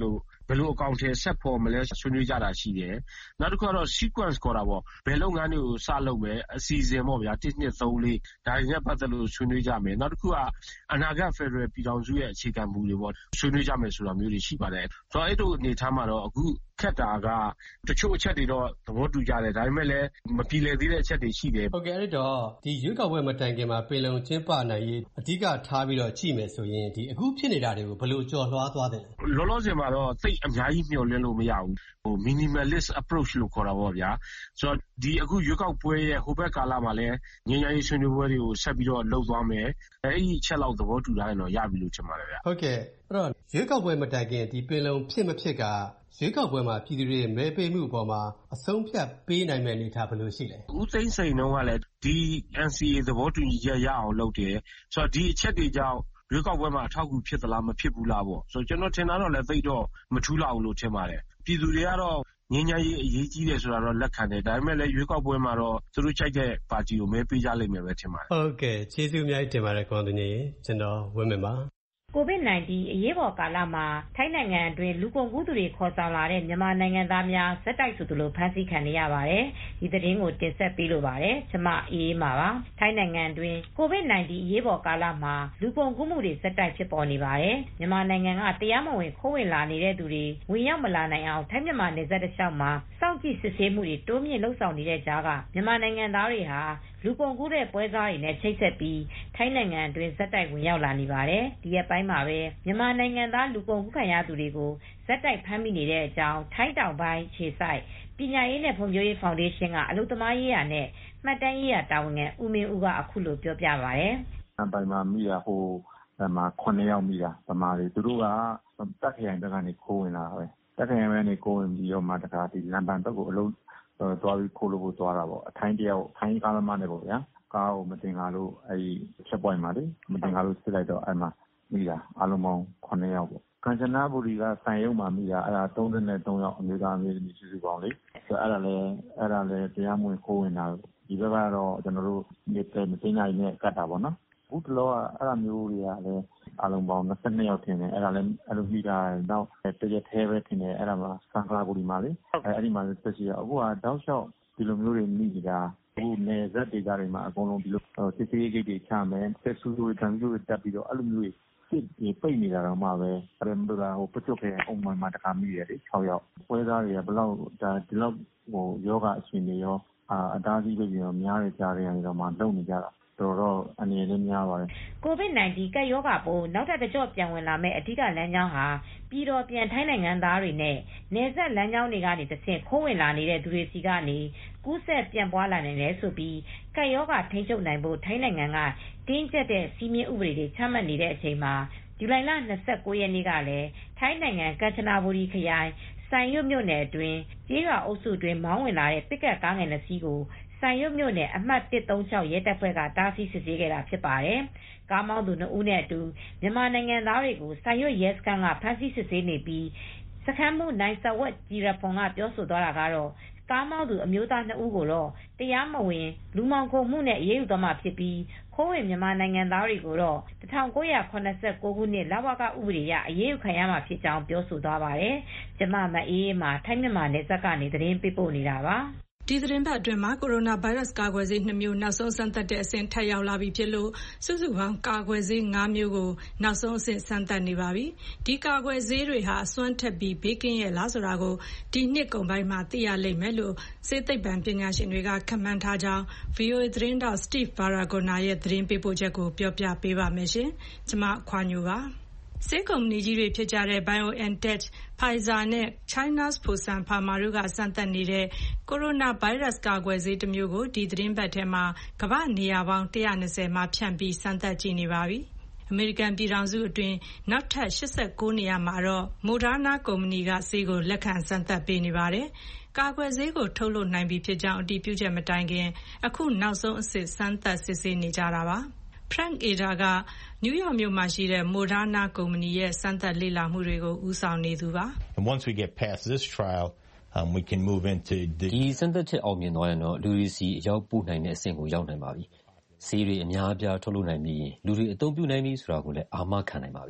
ဘယ်လိုအကောင့်ထဲဆက်ဖော်မလဲဆွေးနွေးကြတာရှိတယ်။နောက်တစ်ခုကတော့ sequence ခေါ်တာပေါ့ဘယ်လုပ်ငန်းတွေကိုစလုပ်မယ်အစီအစဉ်ပေါ့ဗျာတစ်နှစ်သုံးလေးဒါတွေနဲ့ပတ်သက်လို့ဆွေးနွေးကြမယ်နောက်တစ်ခုကအနာဂတ် Federal ပြည်ထောင်စုရဲ့အခြေခံမူတွေပေါ့ဆွေးနွေးကြမယ်ဆိုတာမျိုးတွေရှိပါတယ်။ဆိုတော့အဲ့တို့အနေထားမှာတော့အခုခက်တာကတချို့အချက်တွေတော့သဘောတူကြတယ်ဒါပေမဲ့လည်းမပြည်လည်သေးတဲ့အချက်တွေရှိတယ်ဟုတ်ကဲ့အဲ့တော့ဒီရွေးကောက်ပွဲမတိုင်ခင်မှာပင်လုံကျင်းပနိုင်ရေးအဓိကထားပြီးတော့ကြည့်မယ်ဆိုရင်ဒီအခုဖြစ်နေတာတွေကိုဘယ်လိုကြော်လွှားသွားတယ်လောလောဆယ်မှာတော့သိအများကြီးမျှော်လင့်လို့မရဘူးဟို minimalist approach လို့ခေါ်တာပေါ့ဗျာဆိုတော့ဒီအခုရွေးကောက်ပွဲရဲ့ဟိုဘက်ကာလမှာလည်းငြိမ်းချမ်းရေးဆွေးနွေးပွဲတွေကိုဆက်ပြီးတော့လုပ်သွားမယ်အဲ့ဒီအချက်လောက်သဘောတူထားရင်တော့ရပြီလို့ထင်ပါတယ်ဗျာဟုတ်ကဲ့အဲ့တော့ရွေးကောက်ပွဲမတိုင်ခင်ဒီပင်လုံဖြစ်မဖြစ်ကရွေးကောက်ပွဲမှာပြည်သူတွေမဲပေးမှုအပေါ်မှာအဆုံးဖြတ်ပေးနိုင်မယ့်အနေအထားဘယ်လိုရှိလဲဦးသိန်းစိန်တော့ကလည်းဒီ N C A သဘောတူညီချက်ရအောင်လုပ်တယ်ဆိုတော့ဒီအချက်တွေကြောင့်ရွေးကောက်ပွဲမှာအထောက်အကူဖြစ်သလားမဖြစ်ဘူးလားပေါ့ဆိုတော့ကျွန်တော်ထင်တာတော့လည်းသိတော့မထူးလောက်ဘူးလို့ထင်ပါတယ်ပြည်သူတွေကတော့ငင်းညာရေးအရေးကြီးတယ်ဆိုတာတော့လက်ခံတယ်ဒါပေမဲ့လည်းရွေးကောက်ပွဲမှာတော့သူတို့ကြိုက်တဲ့ပါတီကိုမဲပေးကြလိမ့်မယ်ပဲထင်ပါတယ်ဟုတ်ကဲ့ကျေးဇူးအများကြီးတင်ပါတယ်ကွန်သူကြီးကျွန်တော်ဝင်းမင်ပါကိုဗစ် ၁၉ အရေးပေါ်ကာလမှာထိုင်းနိုင်ငံအတွင်းလူကုန်ကူးသူတွေခေါ်ဆောင်လာတဲ့မြန်မာနိုင်ငံသားများဇက်တိုက်ဆိုသလိုဖမ်းဆီးခံနေရပါတယ်။ဒီသတင်းကိုတင်ဆက်ပေးလိုပါတယ်။ကျွန်မအေးအေးမာပါ။ထိုင်းနိုင်ငံအတွင်းကိုဗစ် ၁၉ အရေးပေါ်ကာလမှာလူကုန်ကူးမှုတွေဇက်တိုက်ဖြစ်ပေါ်နေပါတယ်။မြန်မာနိုင်ငံကတရားမဝင်ခိုးဝင်လာနေတဲ့သူတွေဝင်ရောက်မလာနိုင်အောင်ထိုင်းမြန်မာနယ်စပ်တစ်လျှောက်မှာစောင့်ကြည့်စစ်ဆေးမှုတွေတိုးမြင့်လှုပ်ဆောင်နေတဲ့ကြားကမြန်မာနိုင်ငံသားတွေဟာလူကုန်ကူးတဲ့ပွဲစားတွေနဲ့ချိတ်ဆက်ပြီးထိုင်းနိုင်ငံအတွင်းဇက်တိုက်ဝင်ရောက်လာနေပါတယ်။ဒီရက်ပိုင်းမှာပဲမြန်မာနိုင်ငံသားလူကုန်ကူးခံရသူတွေကိုဇက်တိုက်ဖမ်းမိနေတဲ့အကြောင်းထိုင်းတောင်ပိုင်းခြေဆိုင်ပညာရေးနဲ့ဖွံ့ဖြိုးရေးဖောင်ဒေးရှင်းကအလုပ်သမားရေးရာနဲ့မှတ်တမ်းရေးရာတာဝန်ခံဦးမင်းဦးကအခုလိုပြောပြပါတယ်။အပိုင်မှာမိတာဟိုမှာခုနှစ်ယောက်မိတာဗမာတွေသူတို့ကတက်ခရိုင်ဘက်ကနေခိုးဝင်လာပဲတက်ခရိုင်ဘက်ကနေခိုးဝင်ပြီးတော့မှတခါဒီလမ်းပန်းဘက်ကိုအလုံးသွားပြီးခိုးလို့သွားတာပေါ့အထိုင်းတယောက်ထိုင်းကားသမားနဲ့ပေါ့ဗျာကားကိုမတင်ကားလို့အဲဒီချက်ပွိုင်းမှာလေမတင်ကားလို့စစ်လိုက်တော့အဲ့မှာမိတာအလုံးပေါင်းခုနှစ်ယောက်ပေါ့ကမ်ချနဘူရီကဆိုင်ရုံမှာမိတာအဲ့ဒါသုံး၃ယောက်အမျိုးသားအမျိုးသမီးစုစုပေါင်းလေဆိုအဲ့ဒါလည်းအဲ့ဒါလည်းတရားမဝင်ခိုးဝင်တာဒီဘက်ကတော့ကျွန်တော်တို့နေတယ်မသိနိုင်နဲ့ကတ်တာပေါ့နော်ဘူးတလောကအဲ့ဒါမျိုးတွေကလည်းအလုံးပေါင်း၂၂ယောက်ထင်တယ်အဲ့ဒါလည်းအဲ့လိုမိတာတော့တရက်သေးပဲထင်တယ်အဲ့ဒါမှာစံခလာဘူရီမှာလေအဲ့ဒီမှာဆက်စီအခုကတောက်လျှောက်ဒီလိုမျိုးတွေမိနေတာအခုနေဇက်ဒေတာတွေမှာအကုန်လုံးဒီလိုစစ်စေးဂိတ်တွေချမယ်ဆက်ဆူတွေတန်ဆူတွေတက်ပြီးတော့အဲ့လိုမျိုးစစ်ပြီးပိတ်နေတာတော့မှပဲအဲ့ဒါဟိုပကျွတ်ခဲအုံမှန်မှာတခါမိရတယ်၆ယောက်ပွဲသားတွေကဘယ်လောက်ဒါဒီလောက်ဟိုယောဂအရှင်တွေရောအာအတားကြီးပဲပြီးတော့များတဲ့ကြားတွေကနေတော့မှလုံနေကြတာတော်တော့အနေနဲ့များပါတယ်ကိုဗစ် ၁၉ ကပ်ရောဂါပိုးနောက်ထပ်တစ်ကြော့ပြန်ဝင်လာမဲ့အဓိကလမ်းကြောင်းဟာပြည်တော်ပြန်ထိုင်းနိုင်ငံသားတွေနဲ့နယ်စပ်လမ်းကြောင်းတွေကနေတဆင့်ခိုးဝင်လာနေတဲ့သူတွေစီကနေကူးစက်ပြန့်ပွားလာနိုင်တယ်ဆိုပြီးကပ်ရောဂါထိန်းချုပ်နိုင်ဖို့ထိုင်းနိုင်ငံကတင်းကျပ်တဲ့စီမင်းဥပဒေတွေချမှတ်နေတဲ့အချိန်မှာဇူလိုင်လ၂၉ရက်နေ့ကလည်းထိုင်းနိုင်ငံကမ်ချနဘူရီခရိုင်ဆိုင်ရွတ်မြို့နယ်အတွင်းကျေးရွာအုပ်စုအတွင်းမောင်းဝင်လာတဲ့ပစ်ကပ်ကားငယ်နှစ်စီးကိုဆိုင်ရွတ်မြို့နယ်အမှတ်၁၃၆ရဲတပ်ဖွဲ့ကတားဆီးစစ်ဆေးခဲ့တာဖြစ်ပါတယ်။ကားမောင်းသူနှစ်ဦးနဲ့အတူမြန်မာနိုင်ငံသားတွေကိုဆိုင်ရွတ်ရဲစခန်းကဖမ်းဆီးစစ်ဆေးနေပြီးစခန်းမှုနိုင်စဝက်ဂျီရဖွန်ကပြောဆိုသွားတာကတော့ကားမောင်းသူအမျိုးသားနှစ်ဦးကိုတော့တရားမဝင်လူမှောင်ခိုမှုနဲ့အရေးယူသွားမှာဖြစ်ပြီးခိုးဝင်မြန်မာနိုင်ငံသားတွေကိုတော့၁၉၇၉ခုနှစ်လဝကဥပဒေအရအရေးယူခံရမှာဖြစ်ကြောင်းပြောဆိုသွားပါတယ်။ကျမမအေးအေးမှာထိုင်းမြန်မာနယ်စပ်ကနေသတင်းပေးပို့နေတာပါ။ဒီသတင်းပတ်အတွင်းမှာကိုရိုနာဗိုင်းရပ်စ်ကာကွယ်ဆေးနှစ်မျိုးနောက်ဆုံးစမ်းသပ်တဲ့အဆင့်ထပ်ရောက်လာပြီဖြစ်လို့စုစုပေါင်းကာကွယ်ဆေး၅မျိုးကိုနောက်ဆုံးအဆင့်စမ်းသပ်နေပါပြီ။ဒီကာကွယ်ဆေးတွေဟာအစွမ်းထက်ပြီးဘေးကင်းရဲ့လားဆိုတာကိုဒီနှစ်ကုန်ပိုင်းမှာသိရလိမ့်မယ်လို့ဆေးသိပ္ပံပညာရှင်တွေကခန့်မှန်းထားကြောင်း ဗီအိုအေ သတင်းထောက် Steve Baragona ရဲ့သတင်းပေးပို့ချက်ကိုပြောပြပေးပါမယ်ရှင်။ကျွန်မခွာညိုပါဆေးကုမ္ပဏီကြီးတွေဖြစ်ကြတဲ့ BioNTech, Pfizer နဲ့ China's Fosun Pharma တို့ကစမ်းသပ်နေတဲ့ကိုရိုနာဗိုင်းရပ်စ်ကာကွယ်ဆေးတစ်မျိုးကိုဒီသတင်းပတ်ထဲမှာကမ္ဘာ့နေရာပေါင်း၁၂၀မှာဖြန့်ပြီးစမ်းသပ်ကြည့်နေပါပြီ။အမေရိကန်ပြည်ထောင်စုအတွင်းနောက်ထပ်၈၉နေရာမှာတော့ Moderna ကုမ္ပဏီကဆေးကိုလက်ခံစမ်းသပ်ပေးနေပါတယ်။ကာကွယ်ဆေးကိုထုတ်လုပ်နိုင်ပြီဖြစ်ကြောင်းအတည်ပြုချက်မတိုင်ခင်အခုနောက်ဆုံးအဆင့်စမ်းသပ်စစ်ဆေးနေကြတာပါ။ Frank Eder ကနယူးယောက်မြို့မှာရှိတဲ့ Moderna ကုမ္ပဏီရဲ့စမ်းသပ်လေ့လာမှုတွေကိုဦးဆောင်နေသူပါ။ Once we get past this trial, um, we can move into the ဒီစမ်းသပ်ချက်အောင်မြင်သွားရင်တော့လူတွေစီအရောက်ပို့နိုင်တဲ့အဆင့်ကိုရောက်နိုင်ပါပြီ။ဆေးတွေအများအပြားထုတ်လုပ်နိုင်ပြီးလူတွေအသုံးပြုနိုင်ပြီဆိုတာကိုလည်းအာမခံနိုင်ပါပြီ။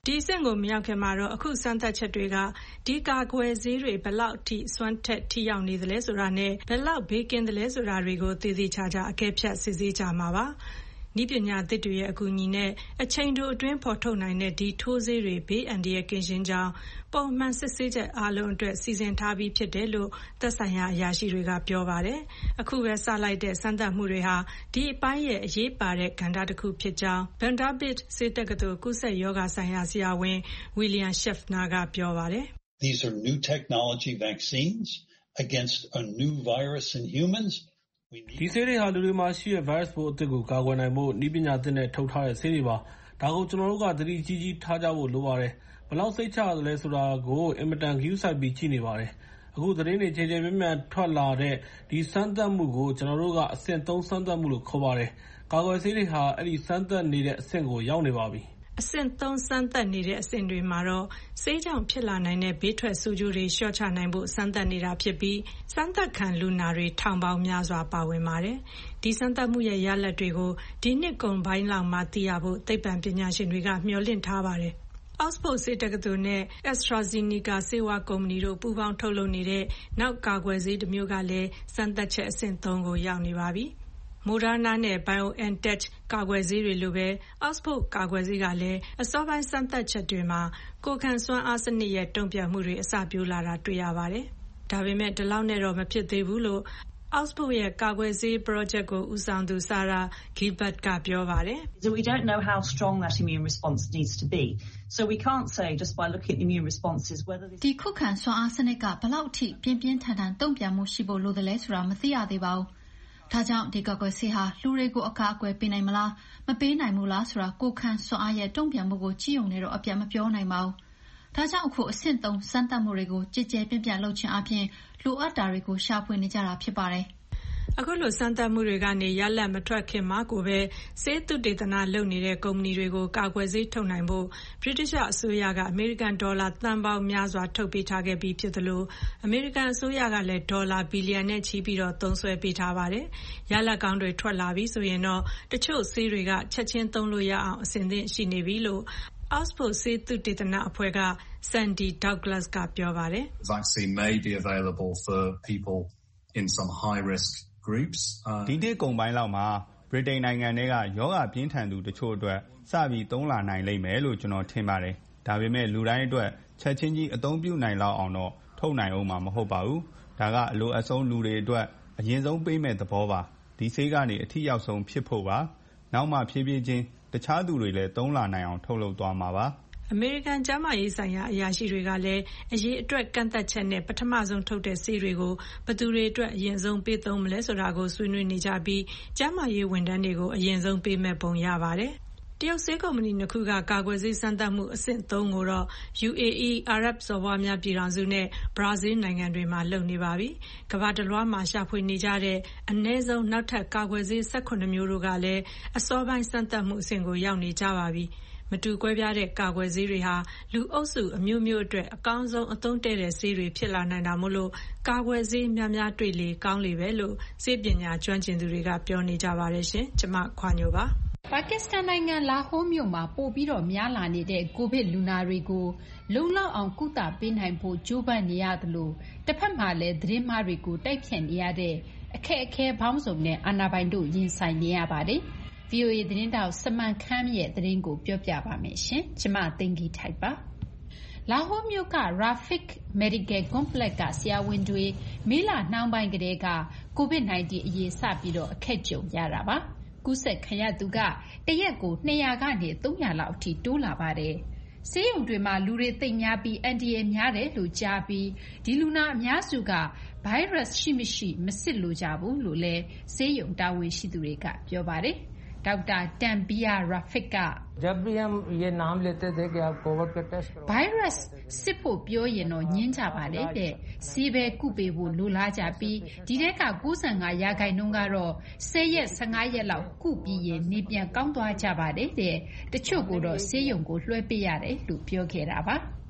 ဒီအဆင့်ကိုမရောက်ခင်မှာတော့အခုစမ်းသပ်ချက်တွေကဒီကာကွယ်ဆေးတွေဘယ်လောက်ထိစွမ်းထက်ထိရောက်နေသလဲဆိုတာနဲ့ဘယ်လောက်ဘေးကင်းသလဲဆိုတာတွေကိုသေသေးချာချာအကဲဖြတ်စစ်ဆေးကြမှာပါနည်းပညာသစ်တွေရဲ့အကူအညီနဲ့အချိန်တိုအတွင်းဖော်ထုတ်နိုင်တဲ့ဒီထိုးဆေးတွေဘေးအန္တရာယ်ကင်းရှင်းကြောင်းပုံမှန်စစ်ဆေးချက်အားလုံးအတွက်စီစဉ်ထားပြီးဖြစ်တယ်လို့သက်ဆိုင်ရာအရာရှိတွေကပြောပါတယ်။အခုပဲစလိုက်တဲ့စမ်းသပ်မှုတွေဟာဒီအပိုင်းရဲ့အရေးပါတဲ့ကဏ္ဍတစ်ခုဖြစ်ကြောင်း Vanderbilt ဆေးတက္ကသိုလ်ကူးစက်ရောဂါဆိုင်ရာဆရာဝန် William Schaffner ကပြောပါတယ်။ These are new technology vaccines against a new virus in humans. ဒီဆေးတွေဟာလူတွေမှာရှိတဲ့ virus ပိုးအသစ်ကိုကာကွယ်နိုင်ဖို့နည်းပညာသစ်နဲ့ထုတ်ထားတဲ့ဆေးတွေပါ။ဒါကိုကျွန်တော်တို့ကသတိကြီးကြီးထားကြဖို့လိုပါတယ်။ဘယ်လောက်စိတ်ချရသလဲဆိုတာကိုအင်မတန်ဂရုစိုက်ပြီးကြည့်နေပါတယ်။အခုသတင်းတွေချိန်ချိန်မြင့်မြတ်ထွက်လာတဲ့ဒီစမ်းသပ်မှုကိုကျွန်တော်တို့ကအဆင့်သုံးစမ်းသပ်မှုလို့ခေါ်ပါတယ်။ကာကွယ်ဆေးတွေဟာအဲ့ဒီစမ်းသပ်နေတဲ့အဆင့်ကိုရောက်နေပါပြီ။အဆင့်သုံးစမ်းသပ်နေတဲ့အဆင့်တွေမှာတော့ဆေးကြောင့်ဖြစ်လာနိုင်တဲ့ဘေးထွက်ဆိုးကျိုးတွေလျှော့ချနိုင်ဖို့စမ်းသပ်နေတာဖြစ်ပြီးစမ်းသပ်ခံလူနာတွေထောင်ပေါင်းများစွာပါဝင်ပါတယ်။ဒီစမ်းသပ်မှုရဲ့ရလဒ်တွေကိုဒီနှစ်ကုန်ပိုင်းလောက်မှသိရဖို့သိပ္ပံပညာရှင်တွေကမျှော်လင့်ထားပါတယ်။ Oxford ဆေးတက္ကသိုလ်နဲ့ AstraZeneca ဆေးဝါးကုမ္ပဏီတို့ပူးပေါင်းထုတ်လုပ်နေတဲ့နောက်ကာကွယ်ဆေးတစ်မျိုးကလည်းစမ်းသပ်ချက်အဆင့်သုံးကိုရောက်နေပါပြီ။ Moderna နဲ့ BioNTech ကာကွယ်ဆေးတွေလိုပဲ Oxford ကာကွယ်ဆေးကလည်းအစောပိုင်းစမ်းသပ်ချက်တွေမှာကိုယ်ခံစွမ်းအားစနစ်ရဲ့တုံ့ပြန်မှုတွေအစပြုလာတာတွေ့ရပါတယ်။ဒါပေမဲ့ဒီလောက်နဲ့တော့မဖြစ်သေးဘူးလို့ Oxford ရဲ့ကာကွယ်ဆေး project ကိုဦးဆောင်သူ Sarah Gilbert ကပြောပါတယ်။ So we don't know how strong that immune response needs to be. So we can't say just by looking at the immune responses whether this ဒီခုခံစွမ်းအားစနစ်ကဘယ်လောက်ထိပြင်းပြင်းထန်ထန်တုံ့ပြန်မှုရှိဖို့လိုတယ်လဲဆိုတာမသိရသေးပါဘူး။ဒါကြောင့်ဒီကာကွယ်ဆေးဟာလူတွေကိုအကာအကွယ်ပေးနိုင်မလားမပေးနိုင်ဘူးလားဆိုတာကိုခံစွမ်းအားရဲ့တုံ့ပြန်မှုကိုကြည့်ုံနဲ့တော့အပြတ်မပြောနိုင်ပါဘူး။ဒါကြောင့်အခုအဆင့်သုံးစမ်းသပ်မှုတွေကိုကြည်ကြဲပြန့်ပြန့်လုပ်ခြင်းအပြင်လိုအပ်တာတွေကိုရှာဖွေနေကြတာဖြစ်ပါတယ်။အခုလိုစမ်းသပ်မှုတွေကနေရလဒ်မထွက်ခင်မှာကိုပဲဆေးသုတေသနလုပ်နေတဲ့ကုမ္ပဏီတွေကိုကာကွယ်ဆေးထုတ်နိုင်ဖို့ဗြိတိရှ်အစိုးရကအမေရိကန်ဒေါ်လာသန်းပေါင်းများစွာထုတ်ပေးထားခဲ့ပြီးဖြစ်သလိုအမေရိကန်အစိုးရကလည်းဒေါ်လာဘီလီယံနဲ့ချီပြီးတော့သုံးစွဲပေးထားပါတယ်။ရလဒ်ကောင်းတွေထွက်လာပြီဆိုရင်တော့တချို့ဆေးတွေကချက်ချင်းသုံးလို့ရအောင်အဆင်သင့်ရှိနေပြီလို့Oxford ဆေးသုတေသနအဖွဲ့က Sandy Douglas ကပြောပါတယ်။ Vaccine may be available for people in some high risk groups ဒီနေ့ကုန်ပိုင်းလောက်မှာဗြိတိန်နိုင်ငံတွေကယောဂပြင်းထန်သူတချို့အတွက်စပြီးသုံးလာနိုင်လိမ့်မယ်လို့ကျွန်တော်ထင်ပါတယ်။ဒါပေမဲ့လူတိုင်းအတွက်ချက်ချင်းကြီးအသုံးပြုနိုင်လောက်အောင်တော့ထုတ်နိုင်အောင်မှာမဟုတ်ပါဘူး။ဒါကအလိုအဆုံးလူတွေအတွက်အရင်ဆုံးပေးမဲ့သဘောပါ။ဒီဆေးကနေအထီးရောက်ဆုံးဖြစ်ဖို့ပါ။နောက်မှဖြည်းဖြည်းချင်းတခြားသူတွေလည်းသုံးလာနိုင်အောင်ထုတ်လုပ်သွားမှာပါ။အမေရိကန်ကျန်းမာရေးဆိုင်ရာအရာရှိတွေကလည်းအရေးအတွက်ကန့်သက်ချက်နဲ့ပထမဆုံးထုတ်တဲ့ဆေးတွေကိုဘယ်သူတွေအတွက်အရင်ဆုံးပေးသုံးမလဲဆိုတာကိုဆွေးနွေးနေကြပြီးကျန်းမာရေးဝန်ထမ်းတွေကိုအရင်ဆုံးပေးမဲ့ပုံရပါတယ်။တရုတ်ဆေးကုမ္ပဏီနှစ်ခုကကာကွယ်ဆေးစမ်းသပ်မှုအဆင့်သုံးကိုတော့ U A E အာရပ်စော်ဘွားများပြည်ထောင်စုနဲ့ဘရာဇီးနိုင်ငံတွေမှာလုပ်နေပါပြီ။ကမ္ဘာတစ်လွှားမှာရှာဖွေနေကြတဲ့အနည်းဆုံးနောက်ထပ်ကာကွယ်ဆေး၁၈မျိုးတို့ကလည်းအစောပိုင်းစမ်းသပ်မှုအဆင့်ကိုရောက်နေကြပါပြီ။မတူကွဲပြားတဲ့ကာကွယ်ဆေးတွေဟာလူအုပ်စုအမျိုးမျိုးအတွက်အကောင်းဆုံးအသုံးတည့်တဲ့ဆေးတွေဖြစ်လာနိုင်တာမို့လို့ကာကွယ်ဆေးများများတွေ့လေကောင်းလေပဲလို့ဆေးပညာကျွမ်းကျင်သူတွေကပြောနေကြပါတယ်ရှင်။ကျွန်မခွာညိုပါ။ပါကစ္စတန်နိုင်ငံလာဟိုးမြို့မှာပို့ပြီးတော့များလာနေတဲ့ကိုဗစ်လူနာတွေကိုလုံလောက်အောင်ကုသပေးနိုင်ဖို့ကြိုးပမ်းနေရသလိုတစ်ဖက်မှာလည်းသတင်းမှားတွေကိုတိုက်ဖြတ်နေရတဲ့အခက်အခဲပေါင်းစုံနဲ့အာဏာပိုင်တို့ရင်ဆိုင်နေရပါတယ်။ V O A သတင်းတောက်စမန်ခမ်းရဲ့သတင်းကိုပြောပြပါမယ်ရှင်။ကျွန်မသိင်္ဂီထိုက်ပါ။လာဟိုးမြို့က Rafiq Medical Complex ကဆရာဝန်တွေမေလနှောင်းပိုင်းကတည်းကကိုဗစ် ၁၉ အရေးစပြီးတော့အခက်ကြုံရတာပါ။ကူးစက်ခံရသူကတရက်ကို၂၀၀ကနေ၃၀၀လောက်အထိတိုးလာပါတယ်။ဆေးရုံတွေမှာလူတွေသိပ်များပြီးအန်တီရများတယ်လို့ကြားပြီးဒီလူနာအများစုကဗိုင်းရပ်စ်ရှိမရှိမစစ်လို့ကြဘူးလို့လည်းဆေးရုံတာဝန်ရှိသူတွေကပြောပါတယ်။ doctor टैम्बिया रफिक का जब भी हम ये नाम लेते थे कि आप कोविड का टेस्ट करो virus စစ်ဖို့ပြောရင်တော့ညင်းကြပါတယ်တဲ့စီးပဲကုပေးဖို့လိုလားကြပြီးဒီတက်က၉၅ရာခိုင်နှုန်းကတော့၁၀ရက်၁၅ရက်လောက်ကုပြီးရင်နေပြန်ကောင်းသွားကြပါတယ်တဲ့တချို့ကတော့ဆေးရုံကိုလွှဲပေးရတယ်လို့ပြောခဲ့တာပါ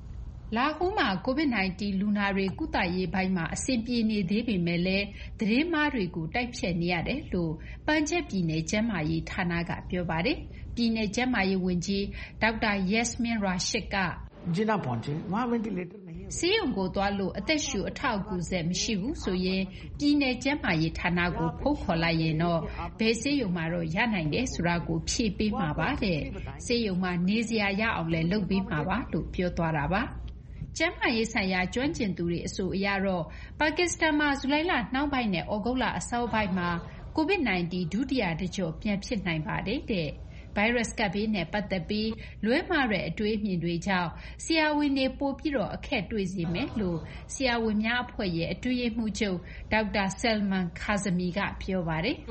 လာဟိုးမှာ ကိုဗစ် 19 လူနာတွေကုသရေးပိုင်းမှာအဆင်ပြေနေသေးပေမဲ့လည်းသတင်းမှားတွေကိုတိုက်ဖျက်နေရတယ်လို့ပန်ဂျပ်ပြည်နယ်ကျန်းမာရေးဌာနကပြောပါတယ်။ပြည်နယ်ကျန်းမာရေးဝန်ကြီးဒေါက်တာ Yasmin Rashid ကဆေးရုံကိုသွားလို့အသက်ရှူအထောက်အကူဆက်မရှိဘူးဆိုရင်ပြည်နယ်ကျန်းမာရေးဌာနကိုဖုန်းခေါ်လိုက်ရင်တော့ဘယ်ဆေးရုံမှာတော့ရနိုင်တယ်ဆိုတာကိုဖြေပေးမှာပါတဲ့။ဆေးရုံမှာနေစရာရအောင်လည်းလုပ်ပေးမှာပါလို့ပြောသွားတာပါ။ကျန်းမာရေးဆိုင်ရာကျွမ်းကျင်သူတွေအဆိုအရတော့ပါကစ္စတန်မှာဇူလိုင်လနှောင်းပိုင်းနဲ့ဩဂုတ်လအစောပိုင်းမှာကိုဗစ် 19 ဒုတိယတကျော့ပြန်ဖြစ်နိုင်ပါတယ်တဲ့။ဗိုင်းရပ်စ်ကပ်ဘေးနဲ့ပတ်သက်ပြီးလွဲမှားတဲ့အတွေးအမြင်တွေကြောင့်ဆရာဝန်တွေပိုပြီးတော့အခက်တွေ့စေမယ်လို့ဆရာဝန်များအဖွဲ့ရဲ့အတွင်းရေးမှူးချုပ်ဒေါက်တာ Salman Kazmi ကပြောပါတယ်။